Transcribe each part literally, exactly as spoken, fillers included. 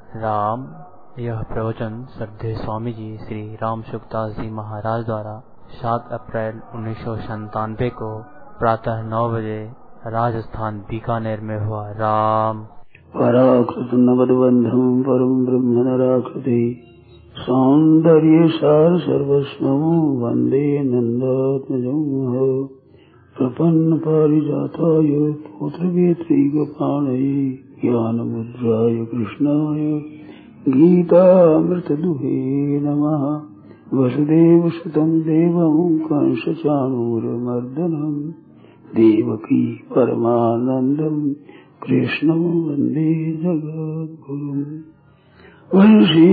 राम। यह प्रवचन श्रद्धेय स्वामी जी श्री राम सुखदास जी महाराज द्वारा सात अप्रैल उन्नीस सौ संतानवे को प्रातः नौ बजे राजस्थान बीकानेर में हुआ। राम। पराकृत नवद्बंधम परम ब्रह्म नराकृति सौंदर्य सार सर्वस्वं वंदे नंदात्मजं प्रपन्न पारिजाताय पुत्रवेत्रैकपाणये ज्ञानमुद्राय कृष्णाय गीतामृतदुहे नमः। वसुदेवसुतं देवं कंसचाणूरमर्दनं देवकी परमानन्दं कृष्णं वन्दे जगद्गुरुम्। वंशी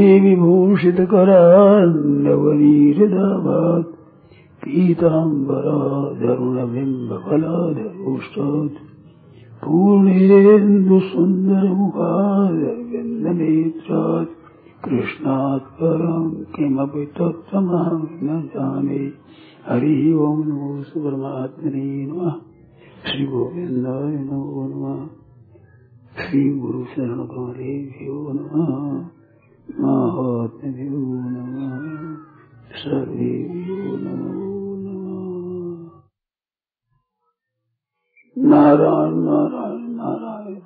विभूषितकरान्नवनीरदाभात् पीताम्बराधरुणबिम्बफलाधरोष्टात् पूर्णेन्दुसुन्दरमुखारविन्दनेत्रात् कृष्णात् परं किमपि तत्त्वमहं न जाने। हरि ओं नमो परमात्मने नमः। श्री गोविन्दाय नमो नमः। श्री गुरु शरण कमलेभ्यो नमः। महात्म्यो नमः। सर्वेभ्यो नमो नमः। नारायण नारायण नारायण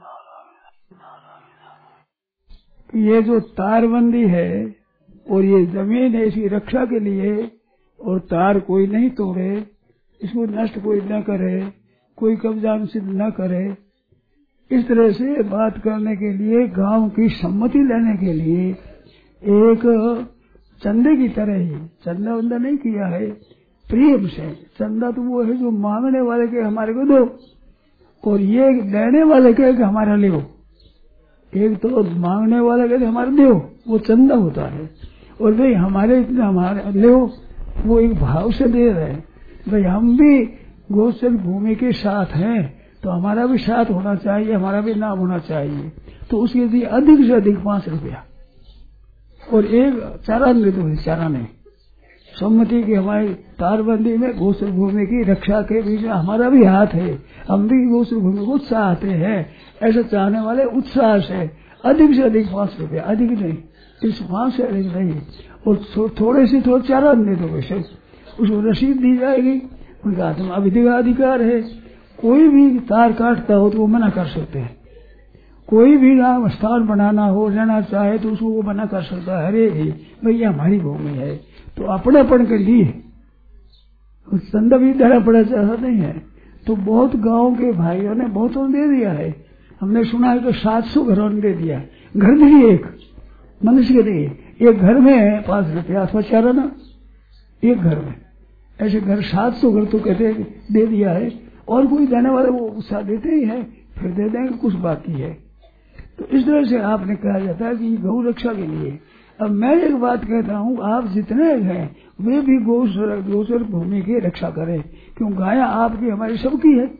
नारायण। ये जो तारबंदी है और ये जमीन है, इसकी रक्षा के लिए, और तार कोई नहीं तोड़े, इसको नष्ट कोई न करे, कोई कब्जा अनुचित न करे, इस तरह से बात करने के लिए गांव की सम्मति लेने के लिए एक चंदे की तरह ही चंदा वंदा नहीं किया है, प्रेम से। चंदा तो वो है जो मांगने वाले के हमारे को दो, और ये देने वाले के हमारा ले। एक तो मांगने वाले के हमारे दो, वो चंदा होता है, और भाई हमारे इतने हमारे ले, वो एक भाव से दे रहे हैं। भाई हम भी गोचर भूमि के साथ हैं तो हमारा भी साथ होना चाहिए, हमारा भी नाम होना चाहिए। तो उसके लिए अधिक से अधिक पांच रुपया और एक चारा ले दो। चारा नहीं, सम्मति की हमारी तारबंदी में गोचर भूमि की रक्षा के बीच में हमारा भी हाथ है। हम भी गोचर भूमि को चाहते हैं, ऐसा चाहने वाले उत्साह से अधिक से अधिक पांच रुपया, अधिक नहीं, इस पांच से अधिक नहीं। और थोड़े से थोड़ा चारा दे दो, वैसे उसको रसीद दी जाएगी। उनका हाथ में अविधिक अधिकार है। कोई भी तार काटता हो तो वो मना कर सकते हैं। कोई भी नाम स्थान बनाना हो, रहना चाहे तो उसको वो मना कर सकता है। अरे भैया हमारी भूमि है, तो अपनेपन के लिए चंदा भी देना पड़ा, चाहता नहीं है। तो बहुत गांव के भाइयों ने बहुतों ने दे दिया है। हमने सुना है कि सात सौ घरों ने दे दिया। घर भी एक मनुष्य के लिए एक घर में पांच रुपया अथवा चारा ना, एक घर में ऐसे घर सात सौ घर तो कहते दे दिया है। और कोई देने वाले वो उत्साह देते ही है, फिर दे देंगे, कुछ बाकी है। तो इस तरह से आपने कहा जाता है कि गौ रक्षा के लिए। अब मैं एक बात कहता हूँ, आप जितने हैं वे भी गोचर भूमि की रक्षा करें, क्यों गाय आपकी हमारी सबकी है,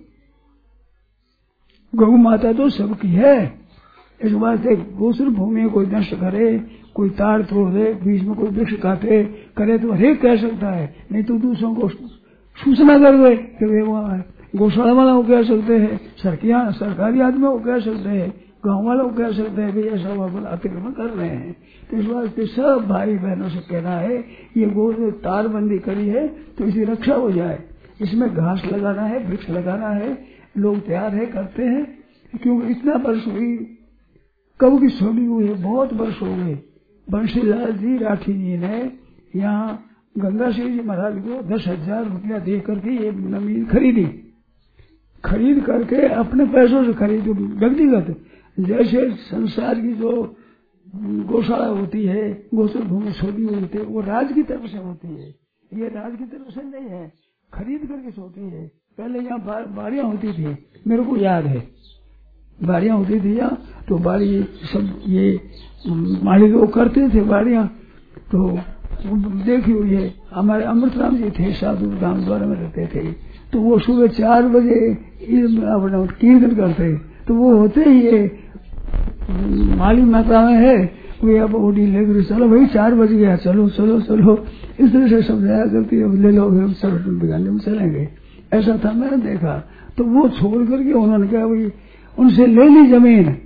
गौ माता तो सबकी है। इस बात से गोचर भूमि कोई नष्ट करे, कोई तार तोड़ दे, बीच में कोई वृक्ष काटे करे तो हरेक कह सकता है, नहीं तो दूसरों को सूचना कर दे कि वे वहाँ है। गौशाला वाला को कह सकते हैं, सरकिया सरकारी आदमियों को कह सकते हैं, गाँव वालों को कह सकते हैं, भाई ऐसा अतिक्रमण कर रहे हैं। तो इस वास्ते सब भाई बहनों से कहना है, ये गौ तारबंदी करी है तो इसकी रक्षा हो जाए। इसमें घास लगाना है, वृक्ष लगाना है, लोग तैयार है, करते हैं। क्योंकि इतना वर्ष हुई, कब की छोड़ी हुई है, बहुत वर्ष हो गए। बंशीलाल जी राठी जी ने यहाँ गंगा सिंह जी महाराज को दस हजार रुपया दे करके ये जमीन खरीदी। खरीद करके अपने पैसों से खरीदी व्यक्तिगत। जैसे संसार की जो गौशाला होती है, गोचर भूमि छोड़ी हुई होती है, वो राज की तरफ से होती है। ये राज की तरफ से नहीं है, खरीद करके होती है। पहले यहाँ बा, बारियां होती थी, मेरे को याद है, बारियां होती थी यहाँ। तो बारी सब ये मालिक वो करते थे बारियां। तो देखी हुई है, हमारे अमृतराम जी थे, साधु धाम द्वारा में रहते थे। तो वो सुबह चार बजे अपना कीर्तन करते, तो वो होते ही ये माली माता में है, वे अब ओडी लेकर चलो भाई चार बज गया, चलो चलो चलो, इस तरह से समझाया करती है, ले लो हम चलो बिगाने में चलेंगे। ऐसा था, मैंने देखा। तो वो छोड़ करके उन्होंने कहा भाई उनसे ले ली जमीन,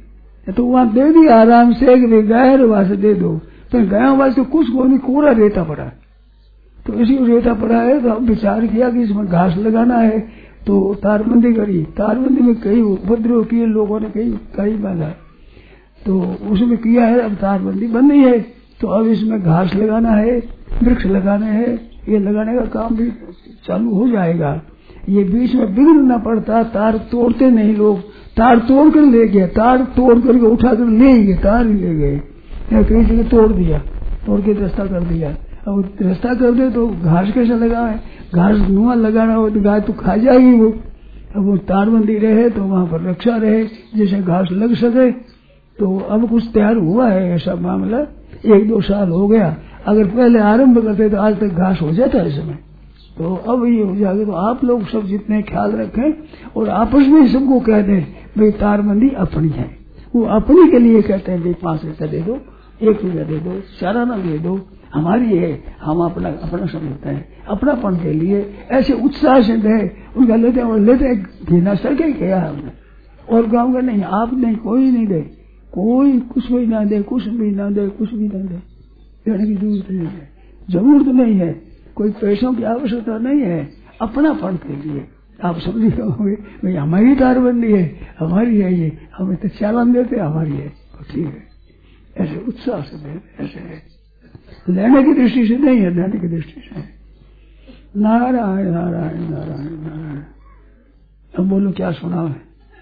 तो वहां दे दिया आराम से कि गया वहां से दे दो, तो गया वास्ते कुछ को नहीं, कोरा रेता पड़ा। तो इसी रेता पड़ा है, तो अब विचार किया कि इसमें घास लगाना है, तो तारबंदी करी। तारबंदी में कई उपद्रव किए लोगों ने, कई कई बाधा, तो उसमें किया है। अब तारबंदी बन रही है, तो अब इसमें घास लगाना है, वृक्ष लगाने हैं, ये लगाने का काम भी चालू हो जाएगा। ये बीच में बिगड़ न पड़ता, तार तोड़ते नहीं लोग, तार तोड़ कर ले गए, तार तोड़ करके उठा कर ले गए, तार ही ले गए, कई जगह तोड़ दिया, तोड़ के रास्ता कर दिया। अब रास्ता कर दे तो घास कैसे लगाए, घास धुआं लगाना हो तो गाय तो खा जाएगी वो। अब वो तारबंदी रहे तो वहां पर रक्षा रहे, जैसे घास लग सके। तो अब कुछ तैयार हुआ है ऐसा मामला, एक दो साल हो गया। अगर पहले आरंभ करते तो आज तक घास हो जाता है इसमें। तो अब ये हो जाएगा। तो आप लोग सब जितने ख्याल रखें और आपस में सबको कह दें भाई तारबंदी अपनी है, वो अपनी के लिए कहते हैं भाई पांच रुपया दे दो, एक रुपया दे दो, चाराना दे दो, हमारी है, हम अपना अपना समझते हैं, अपनापन के लिए ऐसे उत्साह से दे उनका लेते हैं और लेते हैं, घीना सर के किया हमने। और गाँव का नहीं, आप नहीं, कोई नहीं दे, कोई कुछ भी ना दे, कुछ भी ना दे, कुछ भी ना दे, देने की जरूरत नहीं है, जरूरत नहीं है, कोई पैसों की आवश्यकता नहीं है, अपनापन के लिए। आप समझ होंगे भाई हमारी तारबंदी है, हमारी है, ये हमें तो चालान देते हमारी है, ठीक है, ऐसे उत्साह से दे, ऐसे है, लेने की दृष्टि से नहीं है, देने की दृष्टि से। नारायण नारायण नारायण नारायण। अब बोलो क्या सुना है,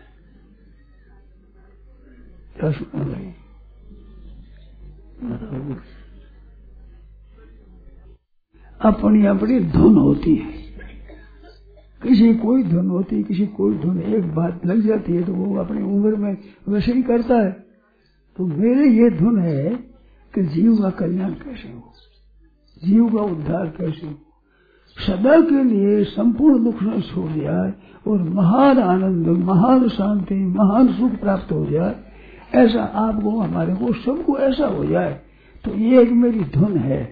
क्या सुना भाई? अपनी अपनी धुन होती है, किसी कोई धुन होती है, किसी कोई धुन, एक बात लग जाती है तो वो अपनी उम्र में वैसे ही करता है। तो मेरे ये धुन है कि जीव का कल्याण कैसे हो, जीव का उद्धार कैसे हो, सदा के लिए संपूर्ण दुख से छूट जाए और महान आनंद, महान शांति, महान सुख प्राप्त हो जाए, ऐसा आपको, हमारे को, सबको ऐसा हो जाए। तो ये एक मेरी धुन है,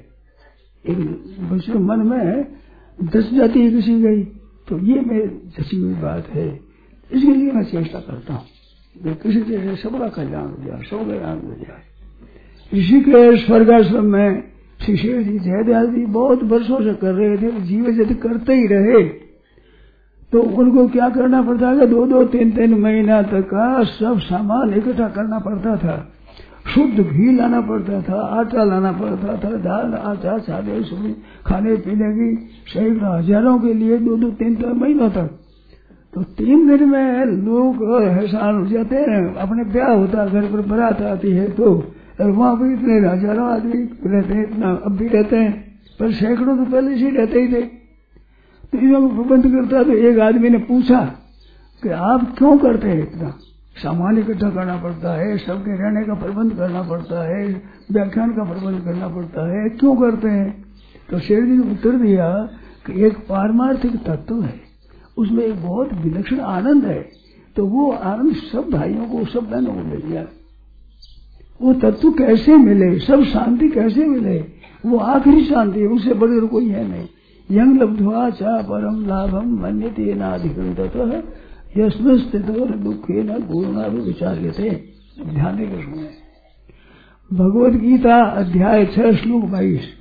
एक मन में दस जाती है किसी गई, तो ये मेरी जची हुई बात है, इसके लिए मैं चेष्टा करता हूँ किसी तरह सबका कल्याण हो जाए, सब कल्याण हो जाए। ऋषिकेश स्वर्गाश्रम में श्री शेर जी जयदयाल जी बहुत वर्षों से कर रहे थे, जीवन यदि करते ही रहे तो उनको क्या करना पड़ता है, दो दो तीन तीन महीना तक का सब सामान इकट्ठा करना पड़ता था, शुद्ध घी लाना पड़ता था, आटा लाना पड़ता था, दाल आटा चावल सब्जी खाने पीने की सैकड़ों हजारों के लिए दो दो तीन तीन महीनों तक। तो तीन दिन में लोग हैरान हो जाते हैं, अपने ब्याह होता घर पर बारात आती है तो वहां भी इतने हजारों आदमी रहते हैं, इतना अब भी रहते हैं, पर सैकड़ों तो पहले से रहते ही थे। तो इन लोग प्रबंध करता, तो एक आदमी ने पूछा कि आप क्यों करते हैं, इतना सामान इकट्ठा करना पड़ता है, सबके रहने का प्रबंध करना पड़ता है, व्याख्यान का प्रबंध करना पड़ता है, क्यों करते हैं? तो शेर जी ने उत्तर दिया कि एक पारमार्थिक तत्व है, उसमें एक बहुत विलक्षण आनंद है, तो वो आनंद सब भाइयों को, सब बहनों को मिल जाए। वो तत्व कैसे मिले, सब शांति कैसे मिले, वो आखिरी शांति है, उससे बढ़कर कोई है नहीं। यंग लब्ध्वा च परम लाभम मन्यते नाधिकं ततः यस्मिन् स्थितो न दुःखेन पूर्णा विचार्यते। ध्यान देकर सुने, भगवद गीता अध्याय छह श्लोक बाईस,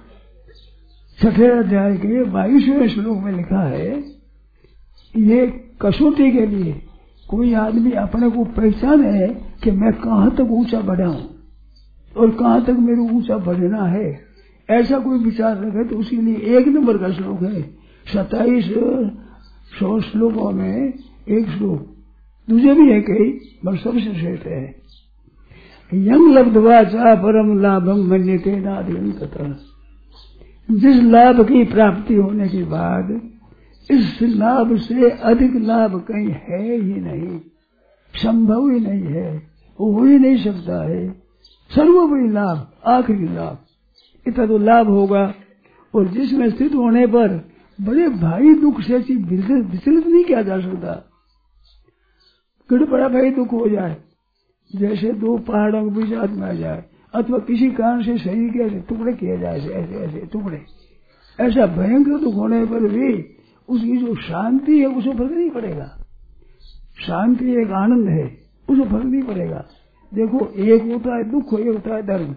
छठे अध्याय के बाईसवें श्लोक में लिखा है, ये कसौटी के लिए कोई आदमी अपने को पहचाने कि मैं कहाँ तक ऊंचा बढ़ा हूँ और कहाँ तक मेरे ऊंचा बढ़ना है, ऐसा कोई विचार रखे तो उसके लिए एक नंबर का श्लोक है। सत्ताईस सौ श्लोकों में एक श्लोक, दूसरे भी है कई, बस सबसे श्रेष्ठ है। यंग लब्ध्वा च परम लाभम मन्यते नाधिकं ततः। जिस लाभ की प्राप्ति होने के बाद इस लाभ से अधिक लाभ कहीं है ही नहीं, संभव ही नहीं है, हो ही नहीं सकता है। सर्वोपरि लाभ, आखिरी लाभ, इतना तो लाभ होगा। और जिसमें स्थित होने पर बड़े भारी दुख से विचलित नहीं किया जा सकता। कभी बड़ा भारी दुख हो जाए, जैसे दो पहाड़ों के बीच आदमी आ जाए, अथवा किसी कारण से शरीर के ऐसे टुकड़े किए जाए, ऐसे ऐसे टुकड़े, ऐसा भयंकर दुख होने पर भी उसकी जो शांति है उसको फर्क नहीं पड़ेगा। शांति एक आनंद है, उसको फर्क नहीं पड़ेगा। देखो, एक होता है दुख, एक होता है दर्द।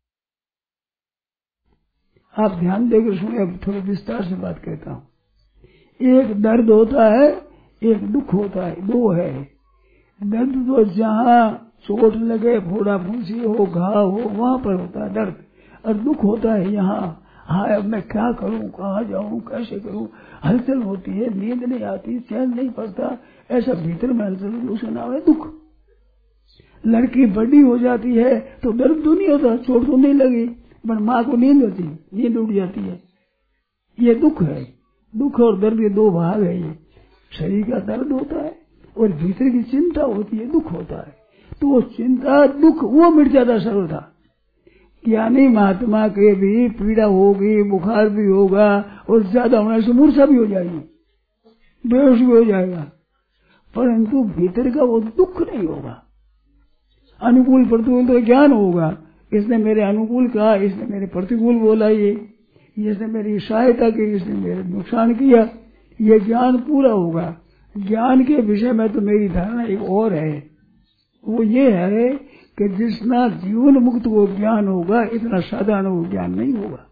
आप ध्यान देकर सुने, अब थोड़े विस्तार से बात कहता हूँ। एक दर्द होता है, एक दुख होता है, दो है। दर्द तो जहाँ चोट लगे, फोड़ा फूंसी हो, घाव हो, वहां पर होता है दर्द। और दुख होता है यहाँ, हाँ अब मैं क्या करूं, कहाँ जाऊं, कैसे करूं, हलचल होती है, नींद नहीं आती, चैन नहीं पड़ता, ऐसा भीतर में हलचल, उसका नाम है दुख। लड़की बड़ी हो जाती है तो दर्द तो नहीं होता, चोट तो नहीं लगी, पर माँ को नींद होती, नींद उड़ जाती है, ये दुख है। दुख और दर्द के दो भाग है। ये शरीर का दर्द होता है और भीतर की चिंता होती है, दुख होता है। तो वो चिंता दुख वो मिट जाता सर्वथा। ज्ञानी महात्मा के भी पीड़ा होगी, बुखार भी होगा और ज्यादा होने से मूर्छा भी हो जाएगी, बेहोश भी हो जाएगा, परंतु भीतर का वो दुख नहीं होगा। अनुकूल प्रतिकूल तो ज्ञान होगा, इसने मेरे अनुकूल कहा, इसने मेरे प्रतिकूल बोला, ये इसने मेरी सहायता की, इसने मेरे नुकसान किया, ये ज्ञान पूरा होगा। ज्ञान के विषय में तो मेरी धारणा एक और है, वो ये है कि जितना जीवन मुक्त को ज्ञान होगा, इतना साधारण वो ज्ञान नहीं होगा।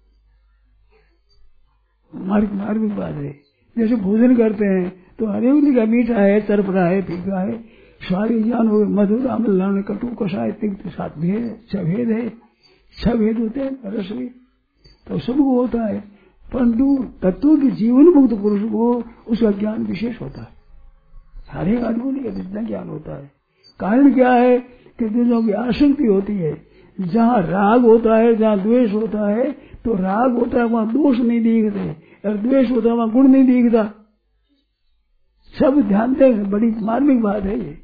मार्ग मार्मिक बात है। जैसे भोजन करते हैं तो हरे का मीठा है, तरपड़ा है, फीका है, सारे ज्ञान हो, मधुर अम्ल कटु कषाय तिक्त सात भेद, छह भेद है, छह भेद होते हैं रस में, तो सबको होता है। परंतु तत्व की जीवन मुक्त पुरुष को उसका ज्ञान विशेष होता है, हर एक आदमी का जितना ज्ञान होता है। कारण क्या है कि दूसरों की आसक्ति होती है। जहाँ राग होता है, जहाँ द्वेष होता है, तो राग होता है वहाँ दोष नहीं दिखते, और द्वेष होता है वहाँ गुण नहीं दिखता। सब ध्यान दें, बड़ी मार्मिक बात है ये।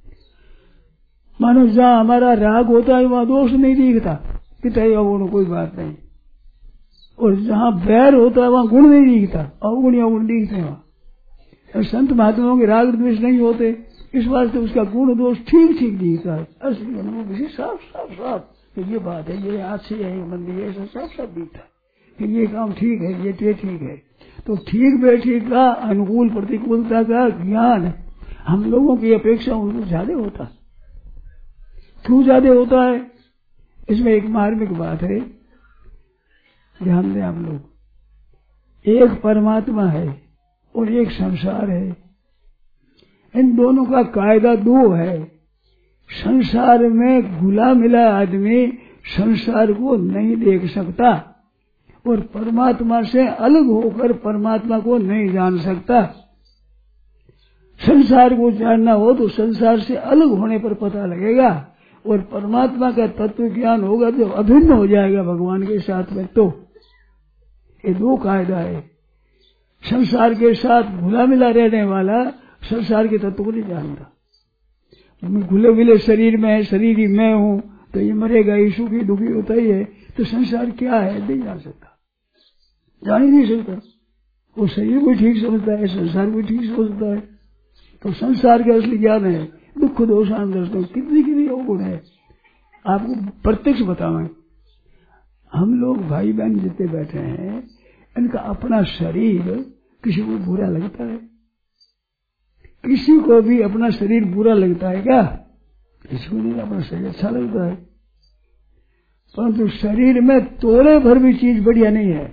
मानो जहाँ हमारा राग होता है वहाँ दोष नहीं दिखता, पिता अवगुण कोई बात नहीं, और जहाँ बैर होता है वहाँ गुण नहीं दिखता, अवगुण अवगुण दिखते हैं वहाँ। संत महात्माओं के राग द्वेष नहीं होते, इस वास्ते उसका गुण दोष ठीक ठीक दिखता है। असली अनुभव साफ साफ साफ कि ये बात है, ये आज से है, मंदिर ऐसा साफ साफ दिखता है कि ये काम ठीक है, ये ठीक है। तो ठीक बेठीक का अनुकूल प्रतिकूलता का ज्ञान हम लोगों की अपेक्षा उनको ज्यादा होता है। क्यों ज्यादा होता है? इसमें एक मार्मिक बात है, ध्यान दें आप लोग। एक परमात्मा है और एक संसार है, इन दोनों का कायदा दो है। संसार में घुला मिला आदमी संसार को नहीं देख सकता और परमात्मा से अलग होकर परमात्मा को नहीं जान सकता। संसार को जानना हो तो संसार से अलग होने पर पता लगेगा, और परमात्मा का तत्व ज्ञान होगा तो अभिन्न हो जाएगा भगवान के साथ में। तो ये दो कायदा है। संसार के साथ घुला मिला रहने वाला संसार के तत्व को नहीं जानता। घुले मिले शरीर में है, शरीर ही मैं हूँ, तो ये मरेगा, ये सुखी दुखी होता ही है, तो संसार क्या है नहीं जान सकता, जान ही नहीं सकता। वो शरीर को ठीक समझता है, संसार को ठीक समझता है, तो संसार का असली ज्ञान है दुख दोषान दर्शन। कितनी कितनी अवगुण है आपको प्रत्यक्ष बतावें। हम लोग भाई बहन जितने बैठे हैं, इनका अपना शरीर किसी को बुरा लगता है? किसी को भी अपना शरीर बुरा लगता है क्या? किसी को नहीं, अपना शरीर अच्छा लगता है। परंतु शरीर में तोड़े भर भी चीज बढ़िया नहीं है।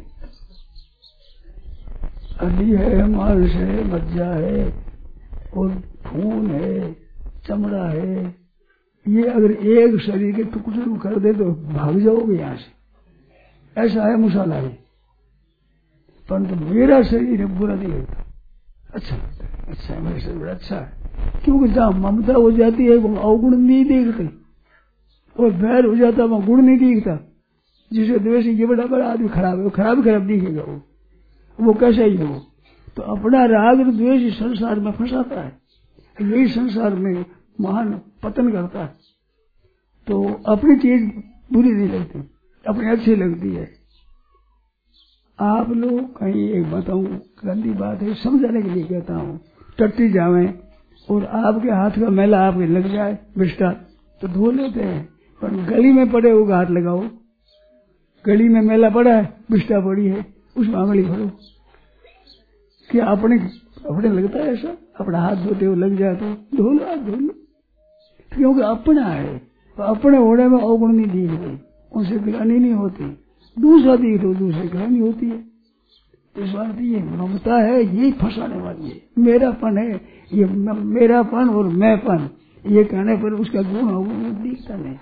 हड्डी है, मांस है, मज्जा है और खून है, चमड़ा है, ये अगर एक शरीर के टुकड़े को कर दे तो भाग जाओगे यहाँ से, ऐसा है मसाला है। परंतु मेरा शरीर बुरा नहीं लगता, अच्छा लगता है, अच्छा है, मेरा शरीर अच्छा है। क्योंकि जहाँ ममता हो जाती है वो अवगुण नहीं देखते, और बैर हो जाता है वहाँ गुण नहीं दिखता। जिसे द्वेष ये बड़ा बड़ा आदमी खराब है, वो खराब खराब दिखेगा, वो वो कैसा ही हो। तो अपना राग और द्वेष संसार में फंसाता है, यही संसार में महान पतन करता है। तो अपनी चीज बुरी नहीं लगती, अपनी अच्छी लगती है। आप लोग कहीं एक बताऊं, गंदी बात है, समझाने के लिए कहता हूँ, टट्टी जावे और आपके हाथ का मैला आपके लग जाए बिस्टा तो धो लेते हैं, पर गली में पड़े होगा हाथ लगाओ, गली में मैला पड़ा है, बिस्टा पड़ी है, उसमें आंगली भरो, क्या अपने अपने लगता है ऐसा? अपना हाथ धोते हुए लग जाए तो धो लो, धो लो। क्योंकि अपना है, तो अपने होने में अवगुण नहीं दी गई, उनसे ग्लानि नहीं होती। दूसरा दी तो दूसरे ग्लानि होती है। इस बात ये ममता है, यही फंसाने वाली है। मेरापन है, ये मेरापन और मैंपन, ये कहने पर उसका गुण अवगुण दिखता नहीं।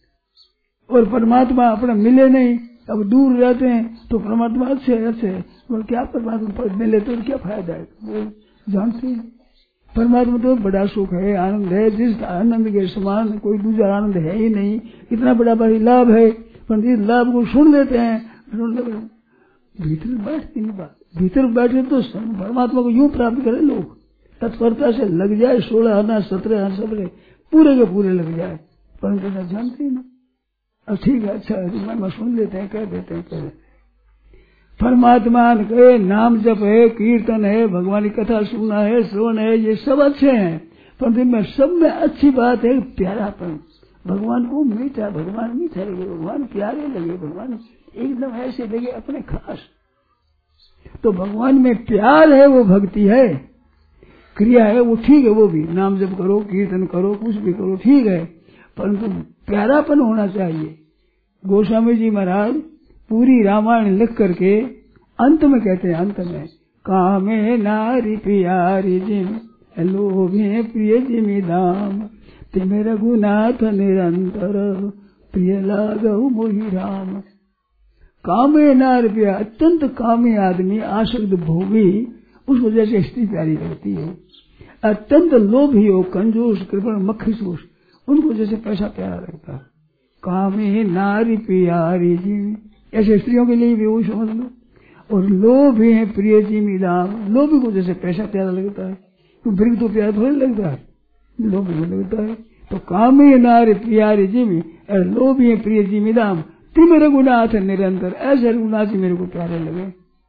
और परमात्मा अपने मिले नहीं, अब दूर रहते हैं तो परमात्मा अच्छे अच्छे, और क्या परमात्मा पर मिले तो क्या फायदा है, वो जानते हैं। परमात्मा तो बड़ा सुख है, आनंद है, जिस आनंद के समान कोई दूसरा आनंद है ही नहीं। इतना बड़ा बड़ा लाभ है, पर इस लाभ को सुन लेते हैं, सुन लेते हैं, भीतर बैठती नहीं बात। भीतर बैठे तो परमात्मा को यूं प्राप्त करे लोग, तत्परता से लग जाए, सोलह आना सत्रह आना सबरे पूरे के पूरे लग जाए, परंतु जानते ही नहीं। अब ठीक है, अच्छा है, सुन लेते हैं, कह देते हैं, कह देते हैं। परमात्मा के नाम जप है, कीर्तन है, भगवान की कथा सुनना है, श्रवण है, ये सब अच्छे हैं, परंतु इनमें सब में अच्छी बात है प्यारापन। भगवान को मीठा, भगवान मीठा लगे, भगवान प्यारे लगे, भगवान एकदम ऐसे लगे अपने खास। तो भगवान में प्यार है, वो भक्ति है। क्रिया है वो ठीक है, वो भी नाम जप करो, कीर्तन करो, कुछ भी करो, ठीक है, परंतु प्यारापन होना चाहिए। गोस्वामी जी महाराज पूरी रामायण लिख करके अंत में कहते हैं, अंत में कामे नारी प्यारी जिम लोभे प्रिय जिमि दाम तिमे रघुनाथ निरंतर प्रिय लागहु मोहि राम। कामे नारी प्रिय, अत्यंत कामी आदमी, आसक्त भोगी, उसको जैसे स्त्री प्यारी लगती है। अत्यंत लोभी हो, कंजूस, कृपण, मखसूस, उनको जैसे पैसा प्यारा लगता है। कामे नारी प्यारी जी, ऐसे स्त्रियों के लिए भी वो समझ लो। और लोभ है प्रिय जी मिलाम, लोभी को जैसे पैसा प्यारा लगता है, तो मृग तो प्यारा थोड़ी लगता है, लोभी को लगता है। तो कामे नारी प्यारी जी में, लोभी है प्रिय जी मिलाम तिम रघुनाथ निरंतर, ऐसे रघुनाथ जी मेरे को प्यारे लगे।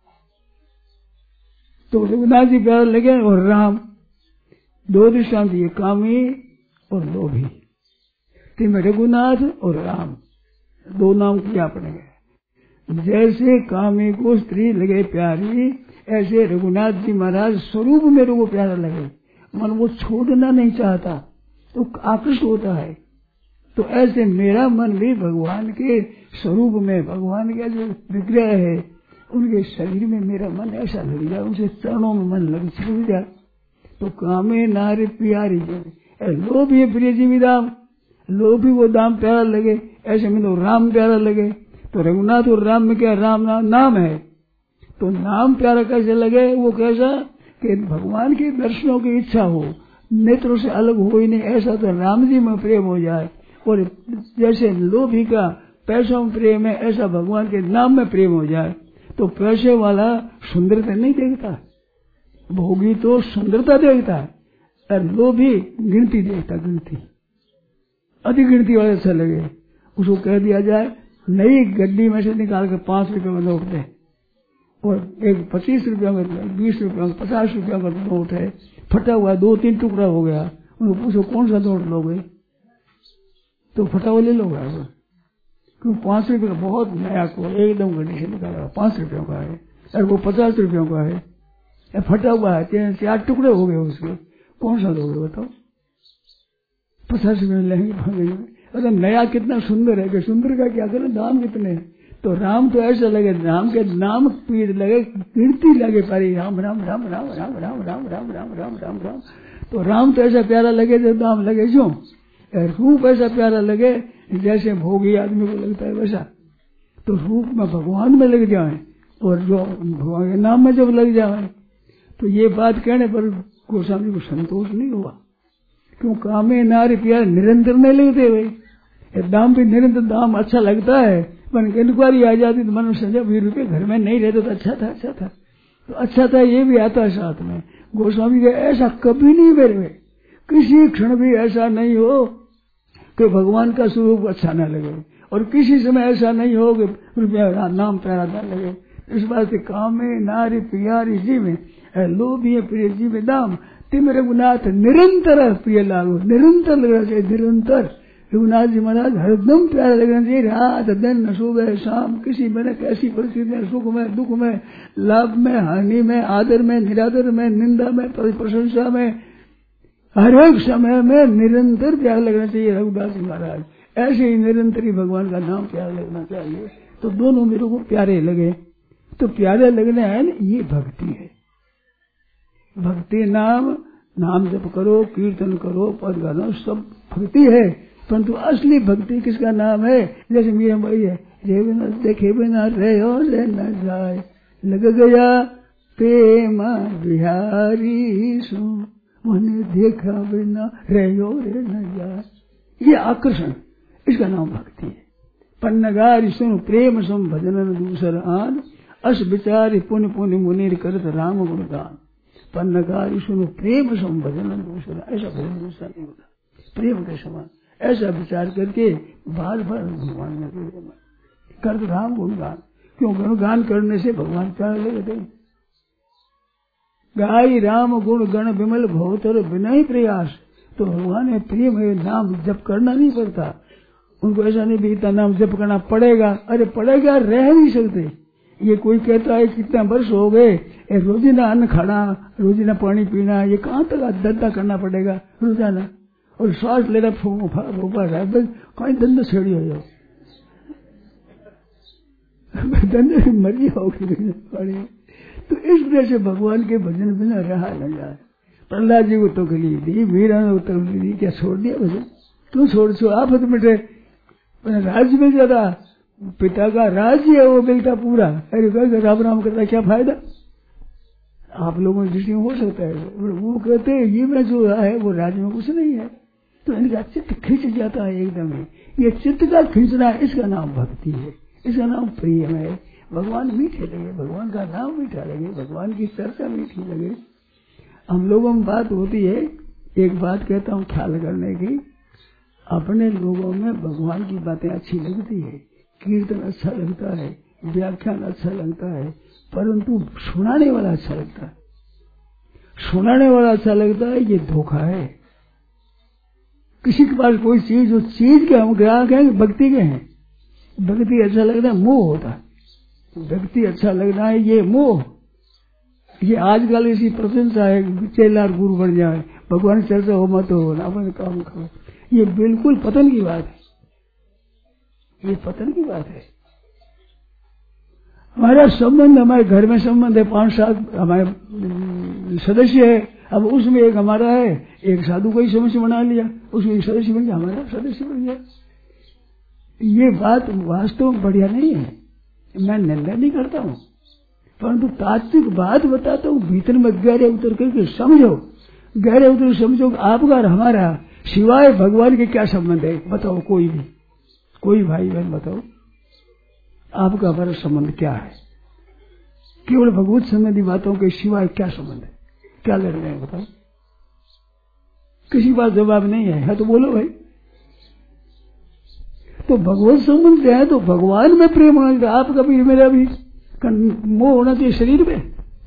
तो रघुनाथ जी प्यारे लगे। और राम, दो दृष्टांत दिए, कामी और लोभी। तिम रघुनाथ और राम, दो नाम किया अपने। जैसे कामी को स्त्री लगे प्यारी, ऐसे रघुनाथ जी महाराज स्वरूप मेरे को प्यारा लगे, मन वो छोड़ना नहीं चाहता, तो आकृष्ट होता है। तो ऐसे मेरा मन भी भगवान के स्वरूप में, भगवान का जो विग्रह है उनके शरीर में मेरा मन ऐसा लग जाए, उनसे चरणों में मन लग छूट जाए। तो कामे नारी प्यारी जो लोभी है प्रिय जी दाम, लोभी वो दाम प्यारा लगे, ऐसे में तो राम प्यारा लगे। तो रघुनाथ और राम में क्या, राम नाम, नाम है, तो नाम प्यारा कैसे लगे, वो कैसा कि भगवान के दर्शनों की इच्छा हो, नेत्रों से अलग हो ही नहीं, ऐसा तो राम जी में प्रेम हो जाए। और जैसे लोभी का पैसों में प्रेम है, ऐसा भगवान के नाम में प्रेम हो जाए। तो पैसे वाला सुंदरता नहीं देखता, भोगी तो सुंदरता देखता है, और लोभी गिनती देखता, गिनती अधिक गिनती वाले अच्छा लगे। उसको कह दिया जाए नई गड्डी में से निकाल के पांच रुपए का नोट दे, और एक पच्चीस रुपया का, बीस रुपया का, पचास रुपया का नोट है, फटा हुआ दो तीन टुकड़ा हो गया, उनको पूछो कौन सा नोट लोगे, तो फटा हुआ ले लोगे, क्योंकि पांच रुपये का बहुत नया को एकदम गड्डी से निकाला, पांच रुपयों का है, और वो पचास रुपयों का है, फटा हुआ है, चार टुकड़े हो गए उसके, कौन सा लोगे बताओ, पचास रुपये लेंगे। अरे नया कितना सुंदर है, कि सुंदर का क्या करें, दाम कितने हैं। तो राम तो ऐसा लगे, राम के नाम पीड़ लगे, कीर्ति लगे पारी, राम राम राम राम राम राम राम राम राम राम राम राम। तो राम तो ऐसा प्यारा लगे जो दाम लगे, जो रूप ऐसा प्यारा लगे जैसे भोगी आदमी को लगता है वैसा। तो रूप में भगवान में लग जाए, और जो भगवान के नाम में जब लग जाए, तो ये बात कहने पर गोस्वामी को संतोष नहीं हुआ। क्यों, कामे नारी प्यार निरंतर नहीं लगते भाई, दाम भी निरंतर दाम अच्छा लगता है, पर इंक्वायरी आ जाती तो मन समझा बीस रुपये घर में नहीं रहते तो अच्छा था, अच्छा था, तो अच्छा था, ये भी आता है साथ में। गोस्वामी का ऐसा कभी नहीं मेरे में, किसी क्षण भी ऐसा नहीं हो कि भगवान का स्वरूप अच्छा न लगे, और किसी समय ऐसा नहीं हो कि रुपया नाम प्यारा न लगे। इस बात से कामे नारी प्यारी जी में लोभी प्रिय जी में दाम तिम रघुनाथ निरंतर प्रिय लागो, निरंतर लगना चाहिए, निरंतर रघुनाथ जी महाराज हरदम प्यारा लगना चाहिए, रात दिन सुबह शाम, किसी में कैसी परिस्थिति में, सुख में दुख में, लाभ में हानि में, आदर में निरादर में, निंदा में प्रशंसा में, हर एक समय में निरंतर प्यार लगना चाहिए। रघुदास जी महाराज ऐसे ही निरंतर ही भगवान का नाम प्यार लगना चाहिए, तो दोनों मेरे को प्यारे लगे। तो प्यारे लगने है ना, ये भक्ति है। भक्ति नाम नाम जप करो, कीर्तन करो, पद गानो, सब भक्ति है। परंतु असली भक्ति किसका नाम है? जैसे मीरा भाई है, रे बिना देखे बिना रे और रे न जाए, लग गया प्रेम बिहारी सो, मैंने देखा बिना रे और रे न जाए। ये आकर्षण, इसका नाम भक्ति है। पन्नगारी सुन प्रेम सम भजन दूसर आन, अस विचारी पुण्य पुण्य मुनीर करत राम गुणगान। पन्नगारी सुन प्रेम सम भजन दूसरा, ऐसा भजन दूसरा नहीं होता, प्रेम के समान। ऐसा विचार करके बार बार भगवान में करत राम गुणगान। क्यों? गुणगान करने से भगवान प्यारे लगते हैं। गाई राम गुण गण विमल भवतर बिना ही प्रयास। तो भगवान में प्रेम है, नाम जप करना नहीं पड़ता उनको। ऐसा नहीं भी इतना नाम जप करना पड़ेगा, अरे पड़ेगा, रह नहीं सकते। ये कोई कहता है कितना वर्ष हो गए, रोजाना अन्न खाना, रोजाना पानी पीना, ये कहाँ तक धंधा करना पड़ेगा रोजाना? और श्वास लेना कहीं धंधा छेड़ी हो जाओ, धंधे की मर्जी होगी। तो इस वजह से भगवान के भजन बिना रहा न जाए। प्रहलाद जी को तो के लिए दी, मीरा ने तो दी, क्या छोड़ दिया भजन? तू छोड़ छो आफत मिटे। राज्य में ज्यादा पिता का राज्य है वो मिलता पूरा, अरे कह राम राम करता क्या फायदा? आप लोगों की दृष्टि में हो सकता है, वो कहते हैं ये में जो है वो राज्य में कुछ नहीं है। तो इनका चित्त खिंच जाता है एकदम ही। ये चित्त का खिंचना, इसका नाम भक्ति है, इसका नाम प्रेम है। भगवान मीठे लगे, भगवान का नाम मीठा लगे, भगवान की चर्चा मीठी लगे। हम लोगों में बात होती है, एक बात कहता हूँ ख्याल करने की, अपने लोगों में भगवान की बातें अच्छी लगती है, कीर्तन अच्छा लगता है, व्याख्यान अच्छा लगता है, परंतु सुनाने वाला अच्छा लगता है। सुनाने वाला अच्छा लगता है, ये धोखा है। किसी के पास कोई चीज, जो चीज के हम ग्राहक हैं, भक्ति के हैं। भक्ति अच्छा लगना है, मोह होता है। भक्ति अच्छा लगना है, ये मोह। ये आजकल इसी प्रशंसा है, चेला गुरु बन जाए, भगवान चर्चा हो मत हो, अपने काम करो। ये बिल्कुल पतन की बात है, ये पतन की बात है। हमारा संबंध, हमारे घर में संबंध है, पांच सात हमारे सदस्य है। अब उसमें एक हमारा है, एक साधु को ही समस्या बना लिया, उसमें एक सदस्य बन गया, हमारा सदस्य बन गया। ये बात वास्तव में बढ़िया नहीं है। मैं निंदा नहीं करता हूँ, परंतु तात्विक बात बताता हूँ। भीतर में गहरे उतर करके समझो, गहरे उतर समझो कि आपका और हमारा सिवाय भगवान के क्या संबंध है? बताओ, कोई भी, कोई भाई बहन बताओ, आपका हमारा संबंध क्या है? केवल भगवत संबंधी बातों के सिवाय क्या संबंध है? क्या लड़ रहे हैं बताओ? किसी बात जवाब नहीं है, है तो बोलो भाई। तो भगवत संबंध है तो भगवान में प्रेम होना चाहिए, आपका भी मेरा भी। मोह होना चाहिए शरीर में,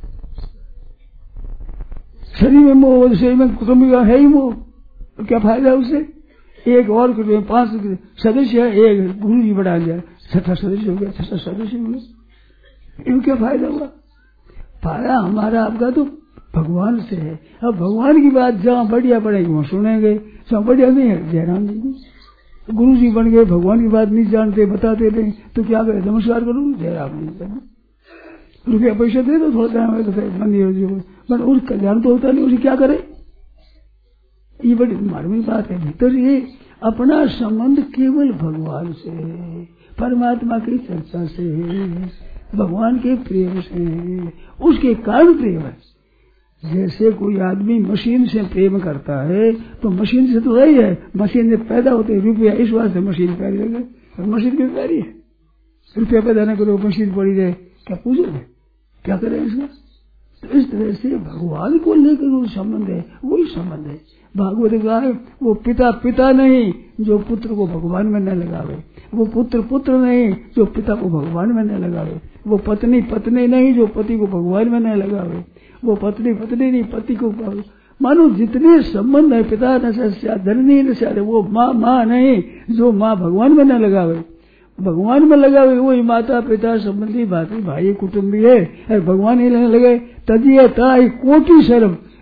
शरीर में मोह, शरीर में कुटुंब का है ही मोह, तो क्या फायदा उससे? एक और कुटुंब पांच सदस्य है, एक गुरु जी बढ़ा दिया, छठा सदस्य हो गया, छठा सदस्य हो गया, इनको क्या फायदा हुआ? फायदा हमारा आपका तो भगवान से है। अब भगवान की बात जहाँ बढ़िया पड़ेगी वहाँ सुनेंगे, जहाँ बढ़िया नहीं है, जयराम जी की गुरु जी बन गए, भगवान की बात नहीं जानते, बताते थे, तो क्या करे? नमस्कार करूँ, जयराम जी करना, रुपया पैसा दे दो, थोड़ा टाइम है तो मंदिर, पर उसका ज्ञान तो होता नहीं, उसे क्या करे? ये बड़ी मार्मिक बात है। भीतर ये अपना संबंध केवल भगवान से, परमात्मा की चर्चा से, भगवान के प्रेम से, उसके कारण प्रेम है। जैसे कोई आदमी मशीन से प्रेम करता है तो मशीन से तो वही है, मशीन से पैदा होते हैं रुपया, इस वास्ते मशीन प्यारी लगे, मशीन की प्यारी है। रुपया पैदा न करो, मशीन पड़ी रहे, क्या पूछोगे? क्या करें इसका? तो इस तरह से भगवान को लेकर वो संबंध है, वही संबंध है। भागवत का है, वो पिता पिता नहीं जो पुत्र को भगवान में न लगावे, वो पुत्र पुत्र नहीं जो पिता को भगवान में न लगावे, वो पत्नी पत्नी नहीं जो पति को भगवान में न लगावे, वो पत्नी पत्नी नहीं पति को। मानो जितने संबंध है, पिता न जननी न सारे, वो माँ माँ नहीं जो माँ भगवान में न लगावे, भगवान में लगावे वही माता पिता संबंधी भाई भाई कुटुंबी है, भगवान ही लगने लगे तजिए ताई कोटि शर्म।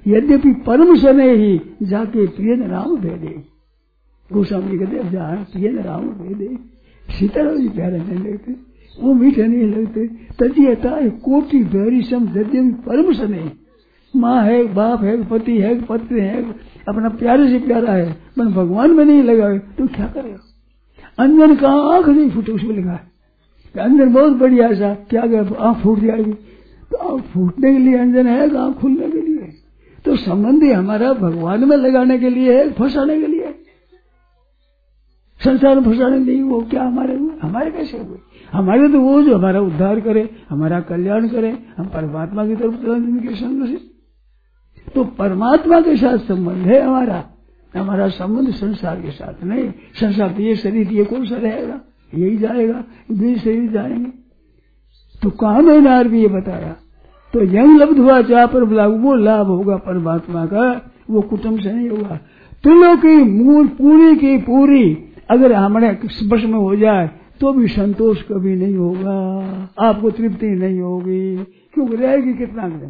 यद्यपि परम सने ही जाके प्रिय राम भेदे। गोस्वामी कहते जहाँ प्रिय राम भेदे। सीताराम जी प्यारे नहीं लगते, वो मीठे नहीं लगते। तजियता है कोटि भैरी सम यद्यपि परम सने। माँ है, बाप है, पति है, पत्नी है, अपना प्यारे से प्यारा है, पर भगवान में नहीं लगा तो क्या करेगा? अंजन का आंख नहीं फूटे उसमें लगा है। अंजन बहुत बढ़िया सा, क्या आंख फूट जाएगी? तो आंख फूटने के लिए अंजन है, आंख खुलने के लिए। तो संबंधी हमारा भगवान में लगाने के लिए है, फंसाने के लिए। संसार में फंसाने नहीं, वो क्या हमारे हुए? हमारे कैसे हुए? हमारे तो वो जो हमारा उद्धार करे, हमारा कल्याण करे, हम परमात्मा की तरफ चलें के संग से। तो परमात्मा के साथ संबंध है हमारा, हमारा संबंध संसार के साथ नहीं। संसार ये शरीर ये कौन सा रहेगा? यही जाएगा, बीस शरीर जाएंगे। तो कहा मैंने आर भी ये बताया। तो यंग लब्ध हुआ चाह पर वो लाभ होगा परमात्मा का, वो कुटुंब से नहीं होगा। त्रिलों की मूल पूरी की पूरी अगर हमारे स्पर्श में हो जाए तो भी संतोष कभी नहीं होगा, आपको तृप्ति नहीं होगी। क्योंकि रहेगी कितना दिन?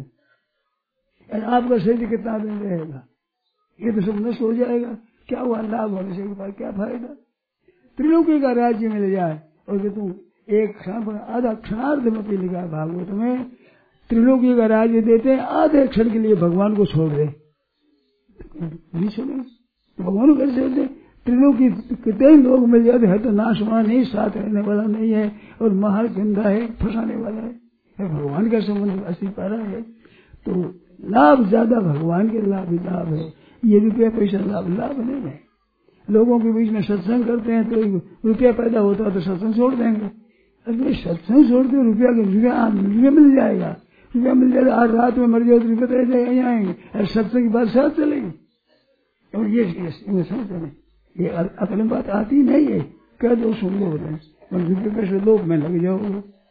आपका शरीर कितना दिन रहेगा? ये तो सब नष्ट हो जाएगा। क्या हुआ? लाभ होने से क्या फायदा? त्रिलोकी का राज्य मिल जाए और तुम एक क्षण आधा क्षणार्ध में भी लिखा भागवत में, त्रिलोकी का राज्य देते हैं, आधे क्षण के लिए भगवान को छोड़ दे। नहीं छोड़े भगवान को कैसे होते? त्रिलोकी कितने लोग मिल जाते हैं तो नाश होना नहीं, साथ रहने वाला नहीं है और महार गंदा है, फंसाने वाला है। भगवान का संबंध अस्सी पारा है। तो लाभ ज्यादा भगवान के लाभ ही लाभ है, ये रुपया पैसा लाभ लाभ नहीं है। लोगों के बीच में सत्संग करते हैं तो रुपया पैदा होता है तो सत्संग छोड़ देंगे। अरे सत्संग छोड़ते रुपया रुपया रुपया मिल जाएगा, रुपया मिल जाएगा। आज रात में मर जाओ तो रुपया रह जाएगा, आएंगे सत्संग की बात साथ चलेगी। और ये समझ ये अकल बात आती नहीं है, कह दो सुन लो रुपये पैसे लोग में लग जाओ।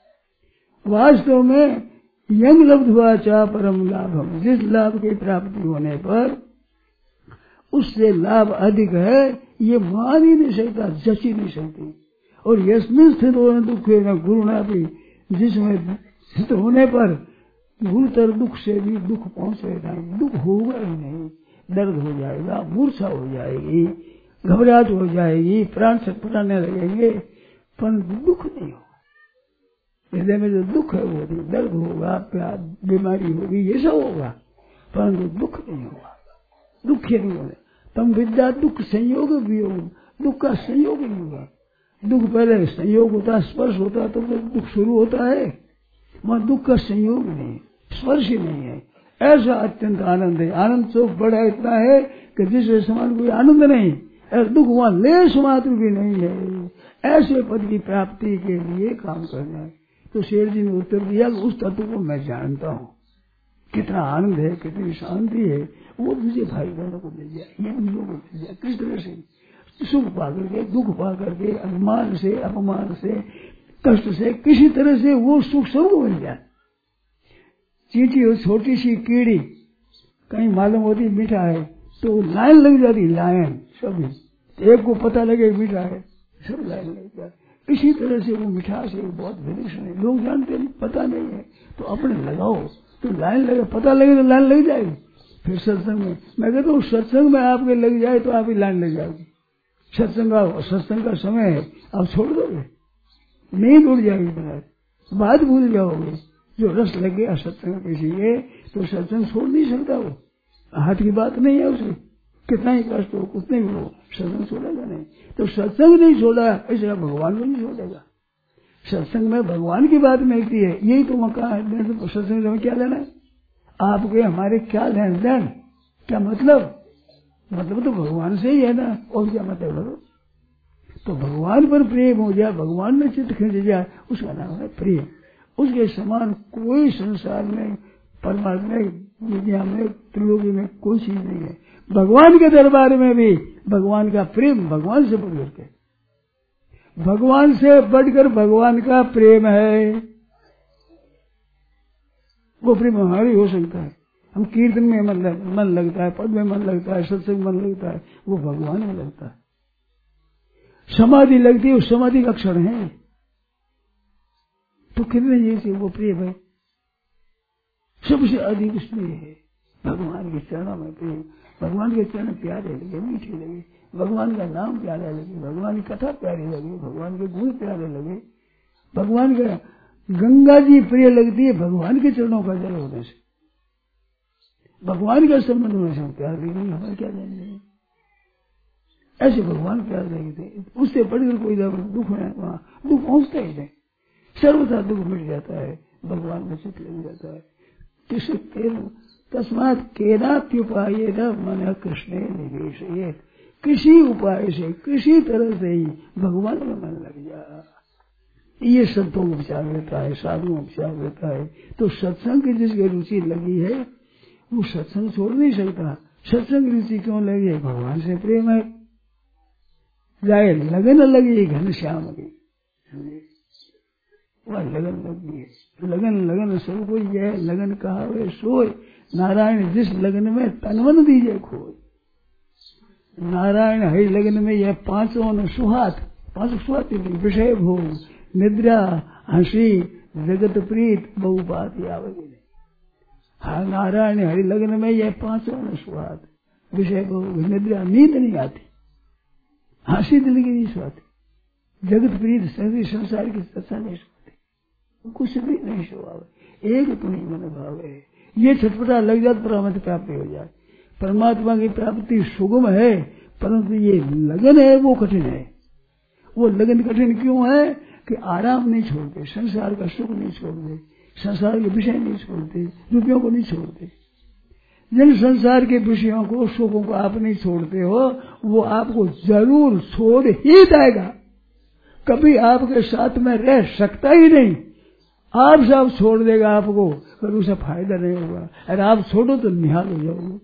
वास्तव में यंग लब्ध हुआ चाह परम लाभ, जिस लाभ की प्राप्ति होने पर उससे लाभ अधिक है, ये मान ही नहीं सकता, जच ही नहीं सकती। और यस्मिन स्थित होने दुख है न गुरु ना भी, जिसमें स्थित होने पर गुरुतर दुख से भी दुख पहुंचेगा, दुख होगा ही नहीं। दर्द हो जाएगा, मूर्छा हो जाएगी, घबराहट हो जाएगी, प्राण छटपटाने लगेंगे, पर दुख नहीं होगा। हृदय में जो दुख है वो नहीं, दर्द होगा, प्यार बीमारी होगी, ये सब होगा, परंतु दुख नहीं होगा। दुख ही नहीं होगा। तम विद्या दुख संयोग भी होगा, दुख का संयोग नहीं होगा। दुख पहले संयोग होता, स्पर्श होता तो दुख शुरू होता है, वहां दुख का संयोग नहीं, स्पर्श ही नहीं है। ऐसा अत्यंत आनंद है, आनंद सुख बड़ा इतना है कि जिसके समान कोई आनंद नहीं, और दुख वहां लेश मात्र भी नहीं है। ऐसे पद की प्राप्ति के लिए काम करना है। तो शेर जी ने उत्तर दिया कि उस तत्व को मैं जानता हूँ, कितना आनंद है, कितनी शांति है, वो मुझे भाई बहनों को मिल जाए, ये उन लोगों को मिल जाए। किस तरह से? सुख पा करके, दुख पा करके, अभिमान से, अपमान से, कष्ट से, किसी तरह से वो सुख सबको मिल जाए। चींटी हो छोटी सी कीड़ी, कहीं मालूम होती मीठा है तो लाइन लग जाती, लाइन सभी, एक को पता लगे मीठा है, सब लाइन लग जाए। इसी तरह से वो मिठास है, बहुत विलक्षण है, लोग जानते नहीं, पता नहीं है, तो अपने लगाओ तो लाइन लगे, पता लगे तो लाइन लग जाएगी। फिर सत्संग में मैं कहता हूँ सत्संग में आपके लग जाए तो आप ही लाइन लग जाएगी। सत्संग का सत्संग का समय है, आप छोड़ दोगे, नींद उड़ जाएगी, बात भूल जाओगे। जो रस लगे सत्संग किसी के तो सत्संग छोड़ नहीं सकता, वो हाथ की बात नहीं है उसकी, कितना ही कष्ट हो उतने भी हो, सत्संग छोड़ेगा नहीं। तो सत्संग नहीं छोड़ा ऐसा भगवान को नहीं छोड़ेगा। सत्संग में भगवान की बात मिलती है, यही तो मौका है। सत्संग में क्या लेना है आपके, हमारे क्या लेन देन, क्या मतलब? मतलब तो भगवान से ही है ना, और क्या मतलब? तो भगवान पर प्रेम हो जाए, भगवान में चित्त खिंच जाए, उसका नाम है प्रेम। उसके समान कोई संसार में, परमात्मा में, दुनिया में, त्रिलोकी में कोई चीज नहीं है। भगवान के दरबार में भी भगवान का प्रेम, भगवान से बढ़कर के, भगवान से बढ़कर भगवान का प्रेम है। वो प्रेम हमारी हो सकता है, हम कीर्तन में मन, मन लगता है, पद में मन लगता है, सत्संग मन लगता है, वो भगवान में लगता है। समाधि लगती है, उस समाधि का क्षण है, तो कितने जैसे वो प्रेम है, सबसे अधिक उसमें है। भगवान के चरणों में प्रेम, भगवान के चरण प्यारे लगे, मीठे लगे, भगवान का नाम प्यारा लगे, भगवान की कथा प्यारी लगे, भगवान के गुण प्यारे लगे, भगवान का गंगा जी प्रिय लगती है भगवान के चरणों का जल होने से, भगवान का संबंध होने से प्यार भी नहीं, हमें क्या जाने। ऐसे भगवान प्यार लगते, उससे बढ़कर कोई दुख है वहाँ दुख पहुंचता ही नहीं, सर्वथा दुख मिट जाता है, भगवान में चित लग जाता है। तस्मात केनाप्युपाय न मन कृष्ण निवेश, ये किसी उपाय से किसी तरह से ही भगवान में मन लग जा। ये संतों को विचार लेता है, साधुओं को विचार लेता है, तो सत्संग की जिसकी रुचि लगी है वो सत्संग छोड़ नहीं सकता। सत्संग रुचि क्यों लगी है? भगवान से प्रेम है, जाए लगन लगी घनश्याम की, वह लगन लगी है। लगन लगन सब कोई है, लगन कहा वे सोए, नारायण जिस लगन में तनवन दीजिए खोए। नारायण है लगन में यह पांचों न सुहात, पांच सुहात विषय भोग, निद्रा, हंसी, जगत प्रीत, बहु बात यावगी। हाँ, नारायण हरि लगन में यह पांचों न सुहात, विषय भोग, निद्रा, नींद नहीं आती, हंसी दिल की नहीं सुहाती, जगत प्रीत सभी संसार की सत्ता नहीं सुहाती, कुछ भी नहीं सुहावे, एक तुम्हें मन भावे। ये छटपटा लग जाए परमात्मा प्राप्ति हो जाए। परमात्मा की प्राप्ति सुगम है, परंतु ये लगन है वो कठिन है। वो लगन कठिन क्यों है कि आराम नहीं छोड़ते, संसार का सुख नहीं छोड़ते, संसार के विषय नहीं छोड़ते, रुपयों को नहीं छोड़ते। जिन संसार के विषयों को, सुखों को आप नहीं छोड़ते हो, वो आपको जरूर छोड़ ही जाएगा, कभी आपके साथ में रह सकता ही नहीं। आप सब छोड़ देगा आपको, पर उसे फायदा नहीं होगा। अरे आप छोड़ो तो निहाल हो जाओगे।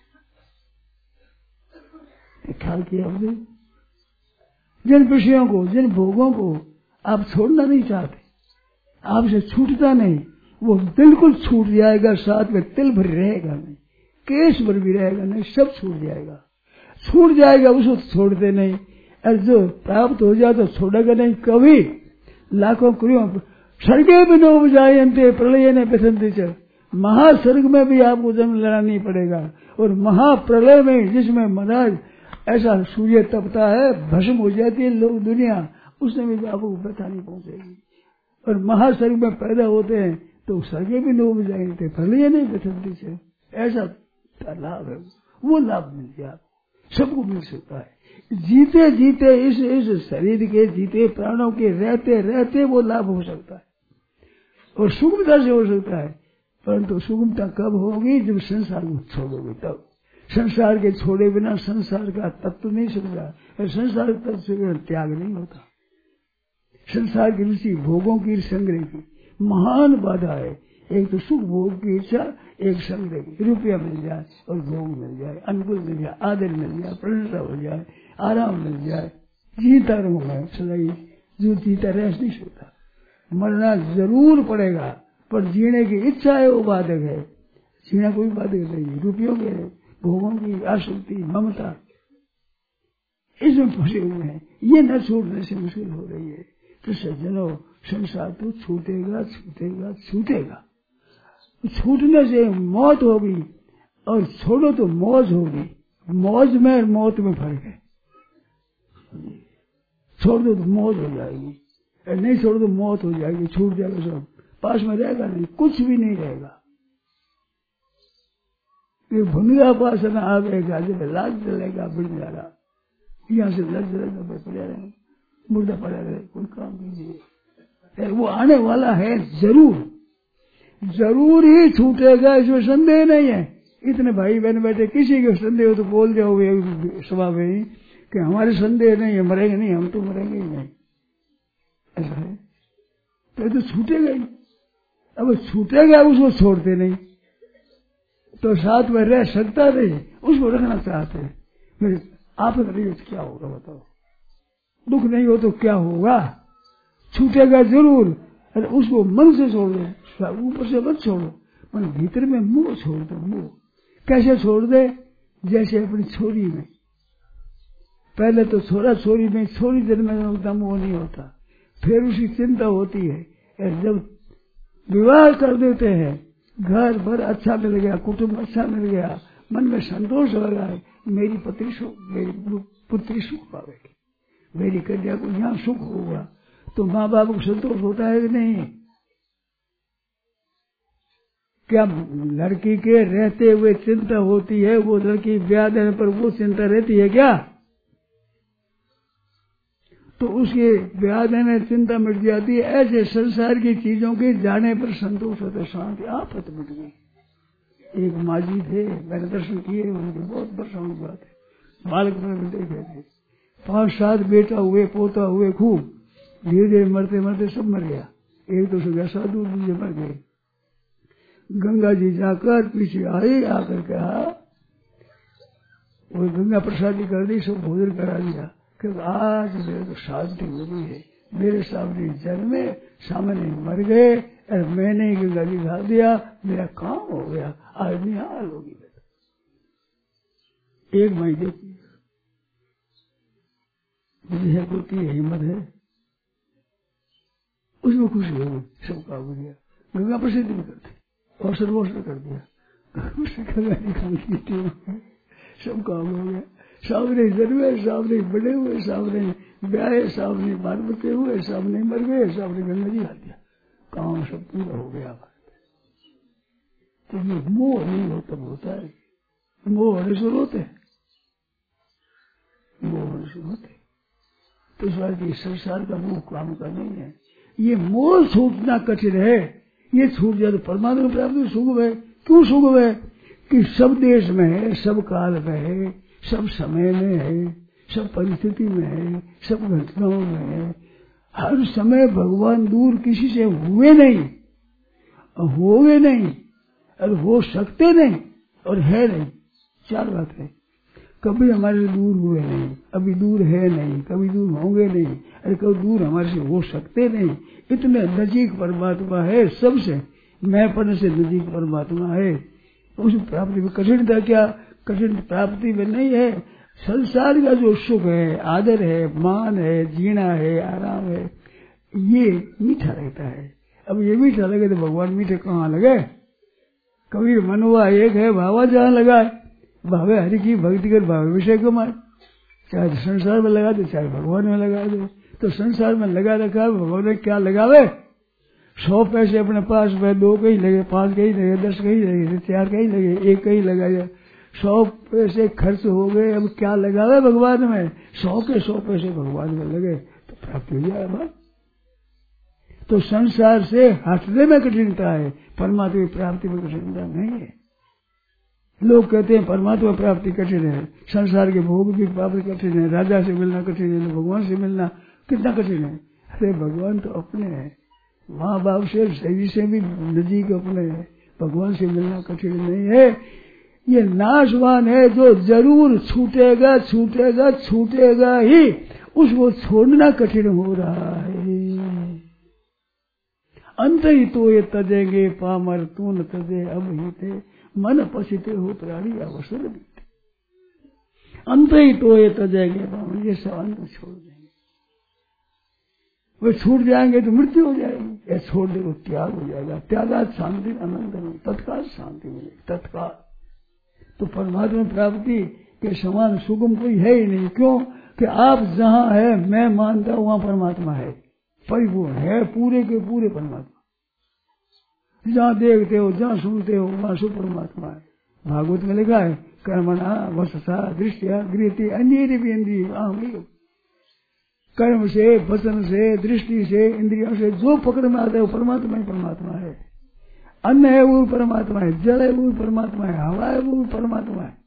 ख्याल किया आपने? जिन विषयों को, जिन भोगों को आप छोड़ना नहीं चाहते, आपसे छूटता नहीं, वो बिल्कुल छूट जाएगा, साथ में तिल भर रहेगा नहीं, केस भर भी रहेगा नहीं, सब छूट जाएगा। छूट जाएगा उसको छोड़ते नहीं, और जो प्राप्त हो जाए तो छोड़ेगा नहीं कभी। लाखों करोड़ों स्वर्गे में नोब जायन्ते प्रलय ने पसंदी चल, महास्वर्ग में भी आपको जन्म लेना नहीं पड़ेगा, और महाप्रलय में जिसमें महाराज ऐसा सूर्य तपता है, भस्म हो जाती है लोग दुनिया, उसमें भी आपको व्यथा नहीं पहुंचेगी। और महास्वर्ग में पैदा होते हैं तो स्वर्गे भी नोब जायन्ते प्रलय नहीं पसंदी चल, ऐसा लाभ है, वो लाभ मिल जाए आपको, सबको मिल सकता है। जीते जीते इस इस शरीर के जीते प्राणों के रहते रहते वो लाभ हो सकता है, और सुगमता से हो सकता है। परंतु सुगमता कब होगी? जब संसार को छोड़ोगे तब। संसार के छोड़े बिना संसार का तत्व नहीं समझा, और संसार तत्व से बिना त्याग नहीं होता। संसार की रुचि भोगों की संग्रह की महान बाधा है। एक तो सुख भोग की इच्छा, एक संग्रह की, रुपया मिल जाए और भोग मिल जाए, अनुकूल मिल जाए, आदर मिल जाए, प्रशंसा हो जाए, आराम मिल जाए, जीता रहूंगा सदाई। जो जीता रह नहीं सकता, मरना जरूर पड़ेगा, पर जीने की इच्छा है वो बाधक है। जीना कोई बाधक नहीं, रुपयों के भोगों की आसक्ति, ममता, इसमें फंसे हुए हैं, ये न छूटने से मुश्किल हो रही है। तो सज्जनों, संसार तो छूटेगा छूटेगा छूटेगा, छूटने से मौत होगी, और छोड़ो तो मौज होगी। मौज में और मौत में फर्क है। छोड़ दो तो मौज हो जाएगी, और नहीं छोड़ दो मौत हो जाएगी, छूट जाएगा सब, पास में रहेगा नहीं, कुछ भी नहीं रहेगा। ये भुनिया पास न आवेगा, जब लाज चलेगा बिन जाएगा, यहाँ से लग जाएगा, पड़े रहे मुर्दा पड़ा रहे, कोई काम कीजिए। वो आने वाला है, जरूर जरूर ही छूटेगा, इसमें संदेह नहीं है। इतने भाई बहन बैठे, किसी के संदेह हो तो बोल जाओगे सभा में कि हमारे संदेह नहीं है, मरेंगे नहीं, हम तो मरेंगे ही नहीं, ऐसा है। तो, तो छूटेगा ही। अब छूटेगा उसको छोड़ते नहीं, तो साथ में रह सकता नहीं, उसको रखना चाहते हैं। मेरे आप नहीं हो तो क्या होगा बताओ? दुख नहीं हो तो क्या होगा? छूटेगा जरूर, अरे उसको मन से छोड़ दो, ऊपर से मत छोड़ो, मन भीतर में मोह छोड़ दो। मोह कैसे छोड़ दे? जैसे अपनी छोरी में, पहले तो छोरा छोरी में छोरी देर में होता मोह नहीं होता, फिर उसकी चिंता होती है, जब विवाह कर देते हैं घर भर अच्छा मिल गया, कुटुंब अच्छा मिल गया, मन में संतोष हो रहा है, मेरी पत्नी सुख, मेरी पुत्री सुख पावेगी, मेरी कन्या को यहाँ सुख होगा, तो माँ बाप को संतोष होता है कि नहीं? क्या लड़की के रहते हुए चिंता होती है, वो लड़की ब्याह देने पर वो चिंता रहती है क्या? तो उसके ब्याह देने चिंता मिट जाती है। ऐसे संसार की चीजों के जाने पर संतोष होता, शांति आफत मिट गई। एक माँ जी थे, मैंने दर्शन किए उनके, बहुत वर्षों की बात है, बालक में देखे थे, पांच सात बेटा हुए, पोता हुए, खूब धीरे धीरे मरते मरते सब मर गया। एक तो सुबह साधु दूसरे मर गए। गंगा जी जाकर पीछे आए, आकर कहा, वो गंगा प्रसादी कर दी, सब भोजन करा दिया, क्योंकि आज मेरे तो शांति हो गई है, मेरे सामने जन्मे, सामने मर गए और मैंने ही गंगा जी खा दिया, मेरा काम हो गया, आज निहाल होगी। एक महीने की है, होती है, हिम्मत है, उसमें खुशी हो गई, सब काम हो गया। गंगा प्रसिद्ध भी करती और सर्वोष्ण कर दिया, उससे गंगा जी खा, सब काम हो गया। सामने जन्मे, सामने बड़े हुए, सामने ब्याहे, सामने बाल बच्चे हुए, सामने मर गए, सामने गंगा जी खा दिया, काम सब पूरा हो गया। तो ये मोह नहीं हो तब होता है, मोह होने से रोते, मोह होने से रोते। तो इस बार संसार का मोह काम का नहीं है, ये मोह छूटना कठिन है। ये छूट जाए तो परमात्मा प्राप्ति सुगम है। क्यों सुगम है? कि सब देश में है, सब काल में है, सब समय में है, सब परिस्थिति में है, सब घटनाओं में है। हर समय भगवान दूर किसी से हुए नहीं, होवे नहीं, और हो सकते नहीं, और है नहीं। चार बात है, कभी हमारे से दूर हुए नहीं, अभी दूर है नहीं, कभी दूर होंगे नहीं, अरे कभी दूर हमारे से हो सकते नहीं। इतने नजीक परमात्मा है, सबसे मैंपन से नजीक परमात्मा है। उस प्राप्ति में कठिनता क्या? कठिन प्राप्ति में नहीं है। संसार का जो सुख है, आदर है, मान है, जीना है, आराम है, ये मीठा रहता है। अब ये मीठा लगे तो भगवान मीठे कहाँ लगे? कबीर मनवा एक है, भावा जहाँ लगाए, भावे हरि की भक्ति कर, भावे विषय कमाए। चाहे संसार में लगा दे, चाहे भगवान में लगा दे। तो संसार में लगा रखा, भगवान ने क्या लगावे? सौ पैसे अपने पास में, दो कहीं लगे, पांच कहीं लगे, दस कहीं लगे, चार कहीं लगे, एक कहीं लगाया, सौ पैसे खर्च हो गए। अब क्या लगावे भगवान में? सौ के सौ पैसे भगवान में लगे तो प्राप्त हो जाए बात। तो संसार से हटने में कठिनता है, परमात्मा की प्राप्ति में कठिनता नहीं है। लोग कहते हैं परमात्मा प्राप्ति कठिन है, संसार के भोग की प्राप्ति कठिन है, राजा से मिलना कठिन है, भगवान से मिलना कितना कठिन है। अरे भगवान तो अपने हैं, माँ बाप से सही से भी नजीक अपने हैं, भगवान से मिलना कठिन नहीं है। ये नाशवान है, जो जरूर छूटेगा छूटेगा छूटेगा ही, उसको छोड़ना कठिन हो रहा है। अंत ही तो ये तजेंगे पामर, तू न तजे अब ही थे, मन पसीते हो प्राणी अवसर बीते। अंत ही तो ये तजेंगे पामर, ये सब अंत छोड़ देंगे। वे छूट जाएंगे तो मृत्यु हो जाएगी, या छोड़ दे तो त्याग हो जाएगा। त्यागात शांति आनंद नहीं, तत्काल शांति मिलेगी, तत्काल। तो परमात्मा प्राप्ति के समान सुगम कोई है ही नहीं। क्यों? कि आप जहाँ है, मैं मानता हूँ वहाँ परमात्मा है, परिपूर्ण है, पूरे के पूरे परमात्मा। जहाँ देखते हो, जहाँ सुनते हो, वहाँ सु परमात्मा है। भागवत में लिखा है, कर्मणा वससा दृष्टिया गृहती अन्य भी इंद्रिय। कर्म से, वचन से, दृष्टि से, इंद्रियों से जो पकड़ में आता है वो परमात्मा ही परमात्मा है। अन्न है वो परमात्मा है, जल है वो परमात्मा है, हवा है वो परमात्मा है।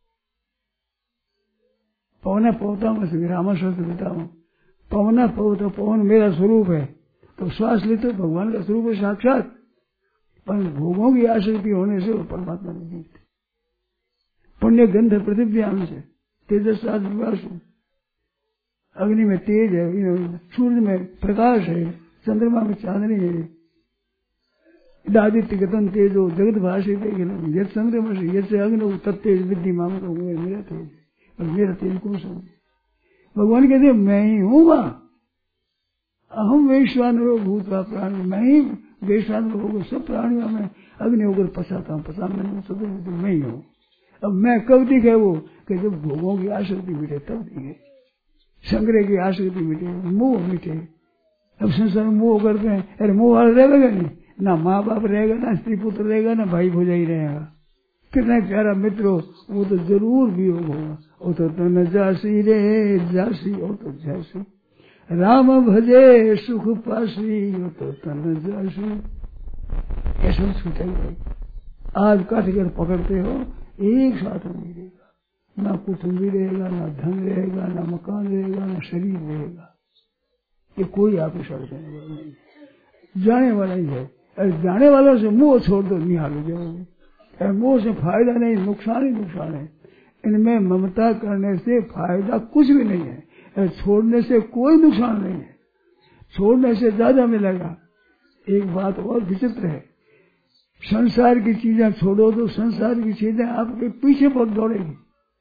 पवना पवता में से विराम स्वस्थ देता हूँ, पवना पवता, पवन मेरा स्वरूप है। तो श्वास लेते भगवान का स्वरूप है साक्षात, पर भोगों की आसक्ति होने से वो परमात्मा नहीं जीतते। पुण्य गंध पृथ्व्याम से तेजस आदिवासु, अग्नि में तेज है, सूर्य में प्रकाश है, चंद्रमा में चांदनी है, आदित्य गतन तेजो जगत भाषी यद चंद्रमा से यद से अग्नि तत्तेज विद्धि माम का हुए मेरा तेज, और मेरा तेज कौन समझे? भगवान कहते मैं ही हूँ, वहां अहम वैश्वानरो भूतवा प्राण, मैं ही बेशान होकर सब प्राणियों में अग्नि होकर पसाता हूँ, पसा मैंने तो मैं ही हूँ। अब मैं कब दिखे वो कि जब भोगों की आसक्ति मिटे तब दिखे, संग्रह की आसक्ति मिटे, मोह मिटे। अब संसार में मोह करते हैं, अरे मोह वाला रहेगा नहीं, ना माँ बाप रहेगा, ना स्त्री पुत्र रहेगा, ना भाई भौजाई रहेगा। कितना प्यारा मित्र हो वो तो जरूर वियोग होगा। वो तो तन जासी रे जासी, वो तो जासी राम भजे सुख पासी, वो तो तन जासी। कैसे छूटेगा? आज काट कर पकड़ते हो एक साथ नहीं रहेगा, ना कुटुंब भी रहेगा, ना धन रहेगा, ना मकान रहेगा, ना शरीर रहेगा। ये कोई आपको छोड़ देने वाला नहीं, जाने वाला ही है। अरे जाने वालों से मुंह छोड़ दो, निहाल हो जाओगे। मुंह से फायदा नहीं, नुकसान ही नुकसान है। इनमें ममता करने से फायदा कुछ भी नहीं है, छोड़ने से कोई नुकसान नहीं है, छोड़ने से ज्यादा मिलेगा। एक बात और विचित्र है, संसार की चीजें छोड़ो तो संसार की चीजें आपके पीछे बहुत दौड़ेगी,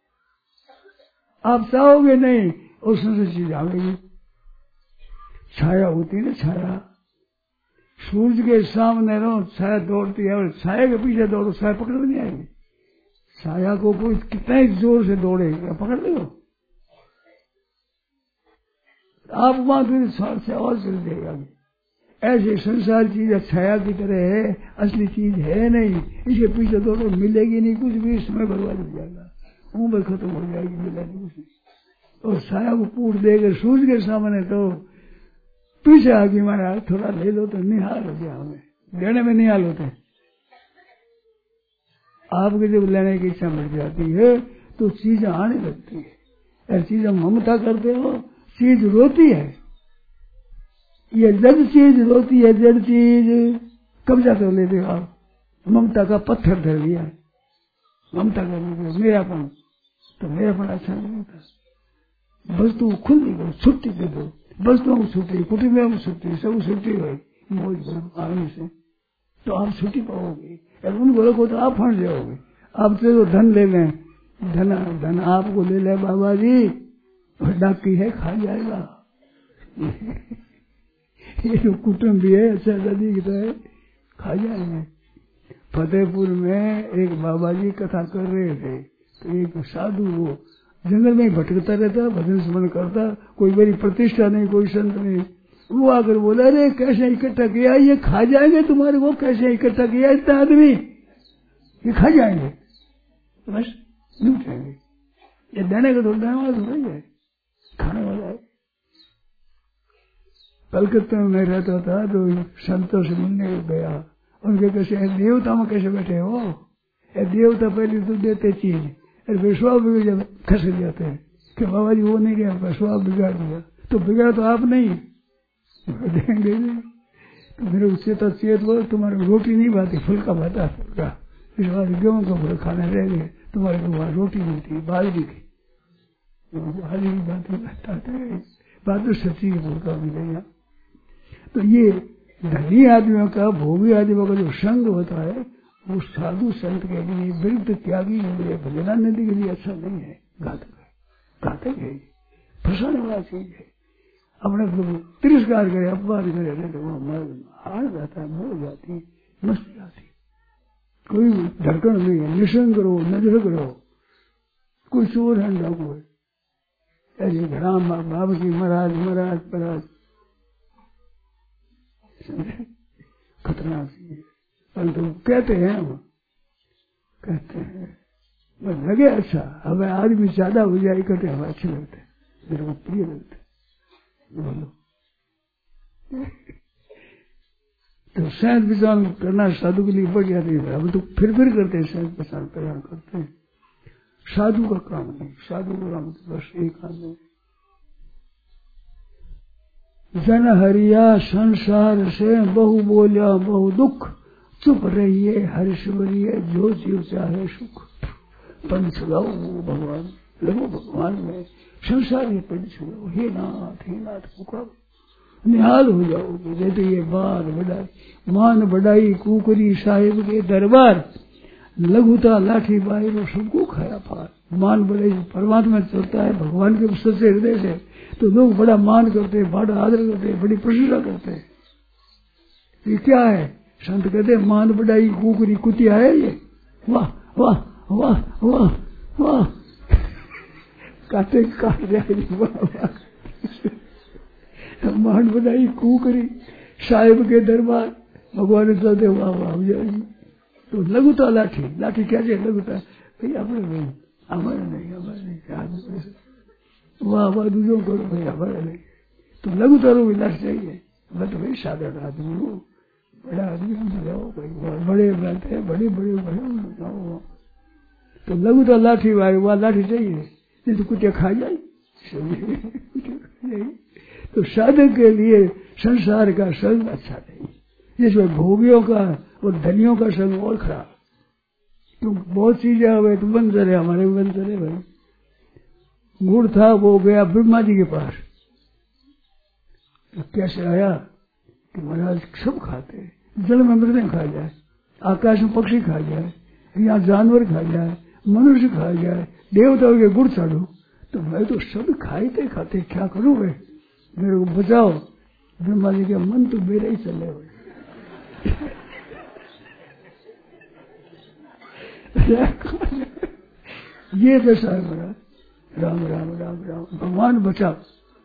आप चाहोगे नहीं और संसार चीज आवेगी। छाया होती है ना, छाया सूरज के सामने रहो, छाया दौड़ती है, और छाया के पीछे दौड़ो, छाया पकड़ नहीं आएगी। छाया को कोई कितना ही जोर से दौड़ेगा, पकड़ लो आप, वहां तो से और चल जाएगा। ऐसे संसार चीज छाया की तरह है, असली चीज है नहीं, इसके पीछे दौड़ो मिलेगी नहीं कुछ भी, समय बर्बाद हो जाएगा, उम्र खत्म हो जाएगी, मिलेगा नहीं कुछ। और छाया को पूछ देकर सूरज के सामने तो पीछे आगे मारा, थोड़ा ले लो तो निहाल हो गया, हमें लेने में निहाल होते। आपके जब लेने की इच्छा मिट जाती है तो चीज आने लगती है, ऐसी चीज ममता करते हो, चीज रोती है। ये जड़ चीज रोती है, जड़ चीज कब्जा कर लेते हो आप, ममता का पत्थर धर लिया, ममता कर लेते हो, मेरापन, तो मेरापन अच्छा नहीं होता। वस्तु खुल दो, छुट्टी दे दो, वस्तुओं को छुट्टी, कुटुंबों को छुट्टी, सब छुट्टी हो मौज आने से, तो आप छुट्टी पाओगे। अगर उनको रखो तो आप फंस जाओगे। आप तो धन ले लें, धन धन आपको ले ले बाबा जी, डाकी है खा जाएगा। ये जो कुटुंब भी है अच्छा दादी की तरह खा जाएंगे। फतेहपुर में एक बाबा जी कथा कर रहे थे, तो एक साधु वो जंगल में भटकता रहता, भजन स्मरण करता, कोई बड़ी प्रतिष्ठा नहीं, कोई संत नहीं। वो आकर बोला, अरे कैसे इकट्ठा किया, ये खा जाएंगे तुम्हारे को, कैसे इकट्ठा किया इतना आदमी, ये खा जाएंगे, बस लूटेंगे। ये देने का तो देने वाला थोड़ा है, खाने वाला है। कलकत्ता में रहता था तो संतों से मिलने गया, उनके कैसे देवता में कैसे बैठे हो, देवता पहले तो देते चीज, विश्वास भी जब खस जाते हैं कि बाबा जी वो नहीं गया, विश्वास बिगाड़ दिया, तो बिगाड़ तो आप नहीं देंगे। तो मेरे उससे तो चेत बोल, तुम्हारी रोटी नहीं बाती, फुल्का भाता फुल्का, इस बार गेहूं का पूरा खाना रह गए, तुम्हारे को वहां रोटी मिलती बाजरी की, बाजरी की बातें बात तो सच्ची है, फुल्का मिलेगा। तो ये धनी आदमियों का, भोगी आदमियों का जो संग होता है वो साधु संत के लिए, विरुद्ध त्यागी के लिए, भजनानंदी के लिए अच्छा नहीं है, घातक है, घातक है, फंसाने वाला चीज है। अपने प्रभु तिरस्कार करे, अपमान करे तो वो हार जाता है, मोह जाती है, मस्ती आती, कोई धड़कन नहीं है, निशंक रहो, नजर करो, कोई चोर है डाकू है, ऐसे राम बाबा की महाराज महाराज महाराज खतरनाक चीज है। परंतु कहते हैं, वो कहते हैं बस लगे अच्छा, हमें आदमी ज्यादा हो जाए इकट्ठे, हमें अच्छे लगते हैं, मेरे को प्रिय लगते हैं। बोलो तो सहज विचार करना साधु के लिए बढ़िया नहीं है। हम तो फिर फिर करते हैं, सहज विचार प्रयाण करते हैं, साधु का काम नहीं। साधु का काम तो बस एक आदमी, जन हरिया संसार से बहु बोलिया बहु दुख, चुप रहिए हर्ष बरिए जो जीव चाहे सुख। पंच गाओ भगवान, लगो भगवान में, संसार में पंच गाओ, हे नाथ हे नाथ पुकारो, निहाल हो जाओगे। जैसे ये बार बढ़ाई मान बढ़ाई कुकरी साहिब के दरबार, लघुता लाठी बाई सबको खाया पार। मान बढ़ाई परमात्मा चलता है भगवान के सच्चे हृदय से, तो लोग बड़ा मान करते हैं, बड़ा आदर करते हैं, बड़ी प्रशंसा करते हैं। ये क्या है? संत कहते मान बढ़ाई कुकरी कुतिया है ये। वाह वाह वाह वाह वाह काटे काट जाएगी। वाह वाह मान बढ़ाई कुकरी साहिब के दरबार भगवान चलते वाह वाह हो जाएगी। तो लगुता लाठी लाठी क्या चाहिए? लगुता भाई अपने नहीं हमारे नहीं हमारे नहीं वाह वाह दूसरों करो भाई हमारे नहीं। तो लगुता रो लाठी चाहिए। मैं तो भाई साधारण आदमी हूँ, बड़ा आदमी हमसे जाओ भाई बड़े बनते हैं बड़े बड़े बड़े जाओ। तो लगुता लाठी भाई वह लाठी चाहिए नहीं तो कुछ खा जाए। तो साधक के लिए संसार का संग अच्छा नहीं, जिसमें भोगियों का और धनियों का संग और खराब। तो बहुत चीजें हुए तो बंद चले, हमारे भी बंद चले भाई। गुड़ था वो गया ब्रह्मा जी के पास। तो कैसे आया कि महाराज सब खाते हैं, जल में मृदें खा जाए, आकाश में पक्षी खा जाए, यहाँ जानवर खा जाए, मनुष्य खा जाए, देवताओं के गुड़ चढ़ो। तो मैं तो सब खाते खाते क्या करूँ मैं, मेरे को बचाओ। ब्रह्मा जी के मन तो मेरे ही चले हुए। ये दशा है मेरा। राम राम राम राम भगवान बचाओ।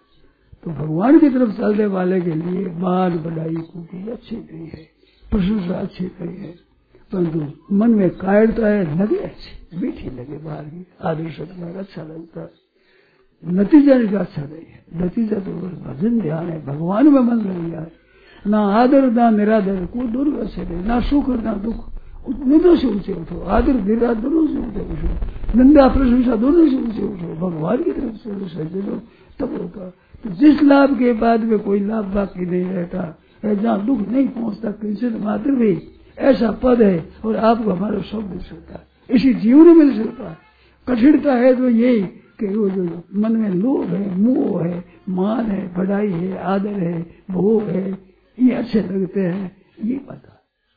तो भगवान की तरफ चलने वाले के लिए मान बढ़ाई कुकी अच्छी नहीं है, प्रशंसा अच्छी नहीं है, परंतु मन में कायरता है, लगे अच्छी मीठी लगे, बाहर की आदर सत्कार अच्छा लगता है, नतीजा इसका अच्छा नहीं है। नतीजा तो भजन ध्यान है, भगवान में मन लग जाए, ना आदर ना निरादर कोई दोनों अच्छे नहीं, ना सुख ना दुख दोनों से ऊंचे उठो, आदर निरादर दोनों से ऊंचे उठो, निंदा प्रशंसा दोनों से ऊंचे उठो, भगवान की तरफ से सज्जनो तब होगा। तो जिस लाभ के बाद में कोई लाभ बाकी नहीं रहता है, जहाँ दुख नहीं पहुंचता किंचित मात्र भी, ऐसा पद है और आपको हमारा सब मिल सकता है, इसी जीवन में मिल सकता है। कठिनता है तो यही कि वो जो मन में लोभ है, मोह है, मान है, बढ़ाई है, आदर है, भोग है, ये अच्छे लगते हैं, ये पता।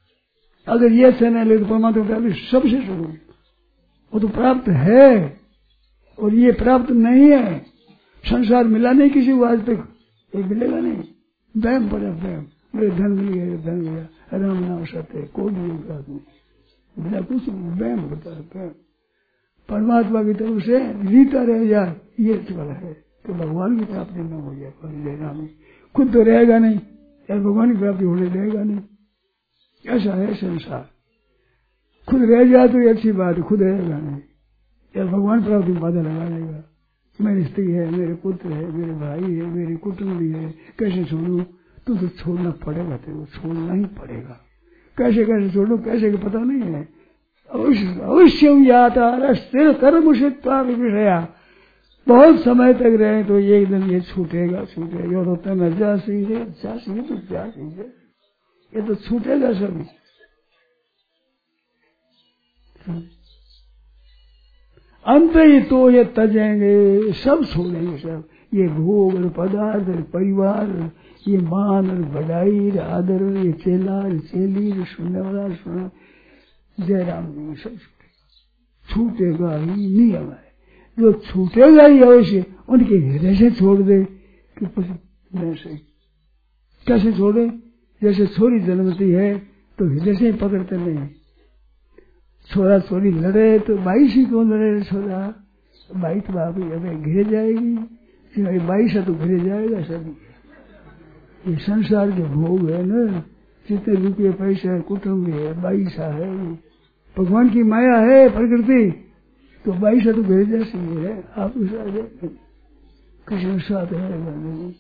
अगर ये अच्छे नहीं लगे तो परमात्मा का सबसे शुरू वो तो प्राप्त है और ये प्राप्त नहीं है। संसार मिला नहीं किसी को आज तक, ये मिलेगा नहीं। वहम पड़ा वहम, मेरे धन मिल गया धन गया, राम नाम सत्य कोई भी बात नहीं, बिना कुछ वहम होता है वहम। परमात्मा की तरफ से रीता रह जाए ये चल है तो भगवान की प्राप्ति न हो जाए। राम खुद तो रहेगा नहीं या भगवान की प्राप्ति होने देगा नहीं, ऐसा है संसार। खुद रह जाए तो ये अच्छी बात है, खुद रहेगा नहीं या भगवान प्राप्ति बाधा लगा देगा। मेरी स्त्री है, मेरे पुत्र है, मेरे भाई है, मेरी कुटुंबी है, कैसे छोड़ू? तू तो छोड़ना पड़ेगा, तेरे को छोड़ना ही पड़ेगा। कैसे कैसे छोड़ू, कैसे पता नहीं है। अवश्य अवश्य याता स्थिर कर्म विषया, बहुत समय तक रहे तो एक दिन ये छूटेगा छूटेगा। और होता है जा सीधे जा सीधे तो जा सीधे, ये तो छूटेगा सभी। अंत ही तो ये तजेंगे, सब छोड़ेंगे सब। ये भोग और पदार्थ और परिवार, ये मान और बढ़ाई आदर, ये चेला चेली सुनने वाला सुना, जय राम जी सब छूटेगा, छूटेगा ही नियम है। जो छूटेगा ही अवश्य उनके हृदय से छोड़ दे कि से कैसे छोड़े? जैसे छोरी जन्मती है तो हृदय से ही पकड़ते नहीं। छोरा छोरी लड़े तो बाई से क्यों लड़े? छोरा बाई तो बाप हमें घिरे जाएगी, बाई से तो घिरे जाएगा सभी। ये संसार के भोग है न, जितने रुपये पैसा है, कुटुंब है, बाई सा है, भगवान की माया है प्रकृति, तो बाई से तो घिरे जैसी है। आप कृष्ण साथ है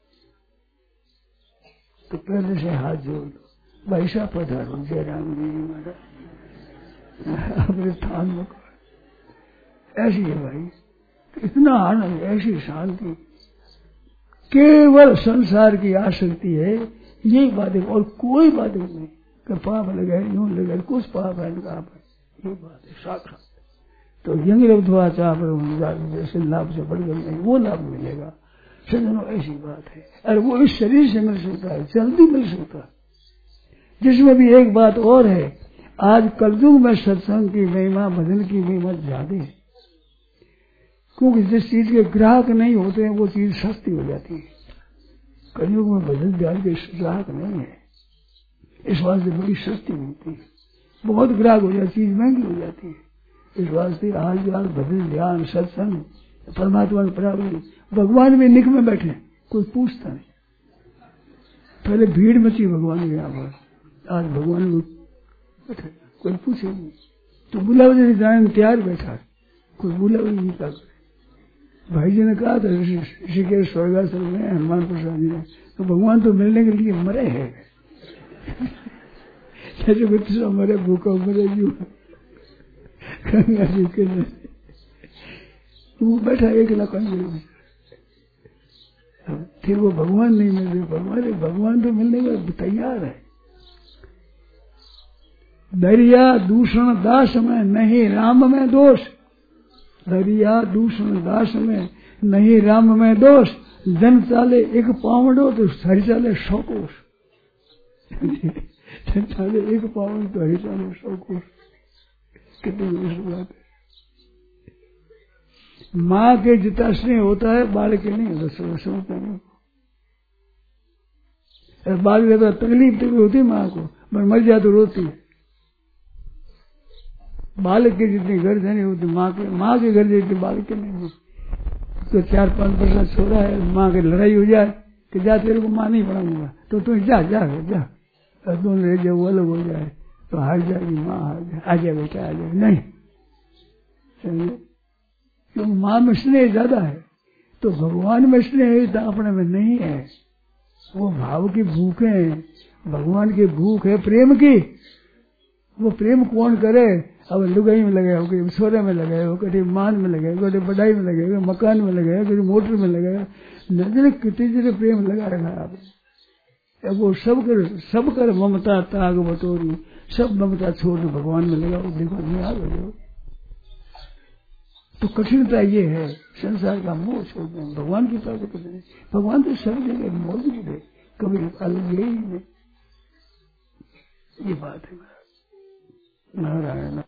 तो पहले से हाथ जोड़ दो, बाई सा पधारो जय राम जी महाराज अपने स्थान में। ऐसी है भाई, इतना आनंद, ऐसी शांति, केवल संसार की आसक्ति है, यही बात है और कोई बात नहीं कि पाप लगे यूं लगे, कुछ पाप है आप है, ये बात है साक्षात। तो यंग लब्धवा चाह जैसे लाभ से बढ़कर नहीं, वो लाभ मिलेगा सज्जनों, ऐसी बात है। और वो इस शरीर से मिल सकता है, जल्दी मिल सकता है। जिसमें भी एक बात और है, आज कलयुग में सत्संग की महिमा, भजन की महिमा ज्यादा है, क्योंकि जिस चीज के ग्राहक नहीं होते हैं वो चीज सस्ती हो जाती है। कलयुग में भजन ध्यान के ग्राहक नहीं है, इस वास्ते बड़ी सस्ती मिलती है, बहुत ग्राहक हो जाती, चीज महंगी हो जाती है। इस वास्ते आज आज भजन ध्यान सत्संग परमात्मा के प्राप्त, भगवान भी निक में बैठे, कोई पूछता नहीं। पहले भीड़ मची भगवान के यहाँ पर, आज भगवान बैठे कोई पूछे नहीं। तो बुलावे जैसे जाने तैयार बैठा, कोई बुलावे नहीं का। भाई जी ने कहा था ऋषिकेश स्वर्गाश्रम में हनुमान प्रसाद जी ने, तो भगवान तो मिलने के लिए मरे है, जैसे बच्चा मरे, भूखा मरे यू गंगा जी के वो बैठा एक लाख फिर वो भगवान नहीं मिल रहे। भगवान भगवान तो मिलने का तैयार है। दरिया दूषण दास में नहीं राम में दोष, दरिया दूषण दास में नहीं राम में दोष, जन चाले एक पावड़ो तो हरि चाले सौ कोष, जन चाले एक पावड़ तो हरि चाले सौ कोष। कितनी बात है। माँ के जितना स्नेह होता है बालक के नहीं होता, समझता नहीं। बाल के तो तकलीफ तकलीफ होती है माँ को, पर मर जाए तो रोती है। बालक के जितनी गर्ज नहीं होती माँ के, माँ के गर्ज जितनी बालक के नहीं होती। तो चार पांच परसेंट छोड़ा है, माँ की लड़ाई हो जाए कि जा तेरे को माँ नहीं पढ़ाऊंगा, तो तू जा जा जा, तुम ले जाओ वो अलग हो जाए तो हार जाएगी माँ, हार जाए, आ जाए बेटा आ जाए, नहीं समझे। तो माँ में स्नेह ज्यादा है, तो भगवान में स्नेह है, अपने में नहीं है। वो भाव की भूख है, भगवान की भूख है प्रेम की। वो प्रेम कौन करे? अब लुगाई में लगाए हो, कभी सोरे में लगाए हो, कभी मान में लगाए, कभी बढ़ाई में लगाए, मकान में लगाए, कभी मोटर में लगाए, नजर कितनी जगह प्रेम लगा रखा आपने। अब वो सब कर सब कर ममता ताग बटोरी, सब ममता छोड़ भगवान में लगाओ, देखो नहीं आ गए। तो कठिनता ये है, संसार का मोह छोड़ दें, भगवान की प्राप्ति करें। भगवान तो सब जगह मौजूद है, कभी अलग यही नहीं। ये बात है नारायण।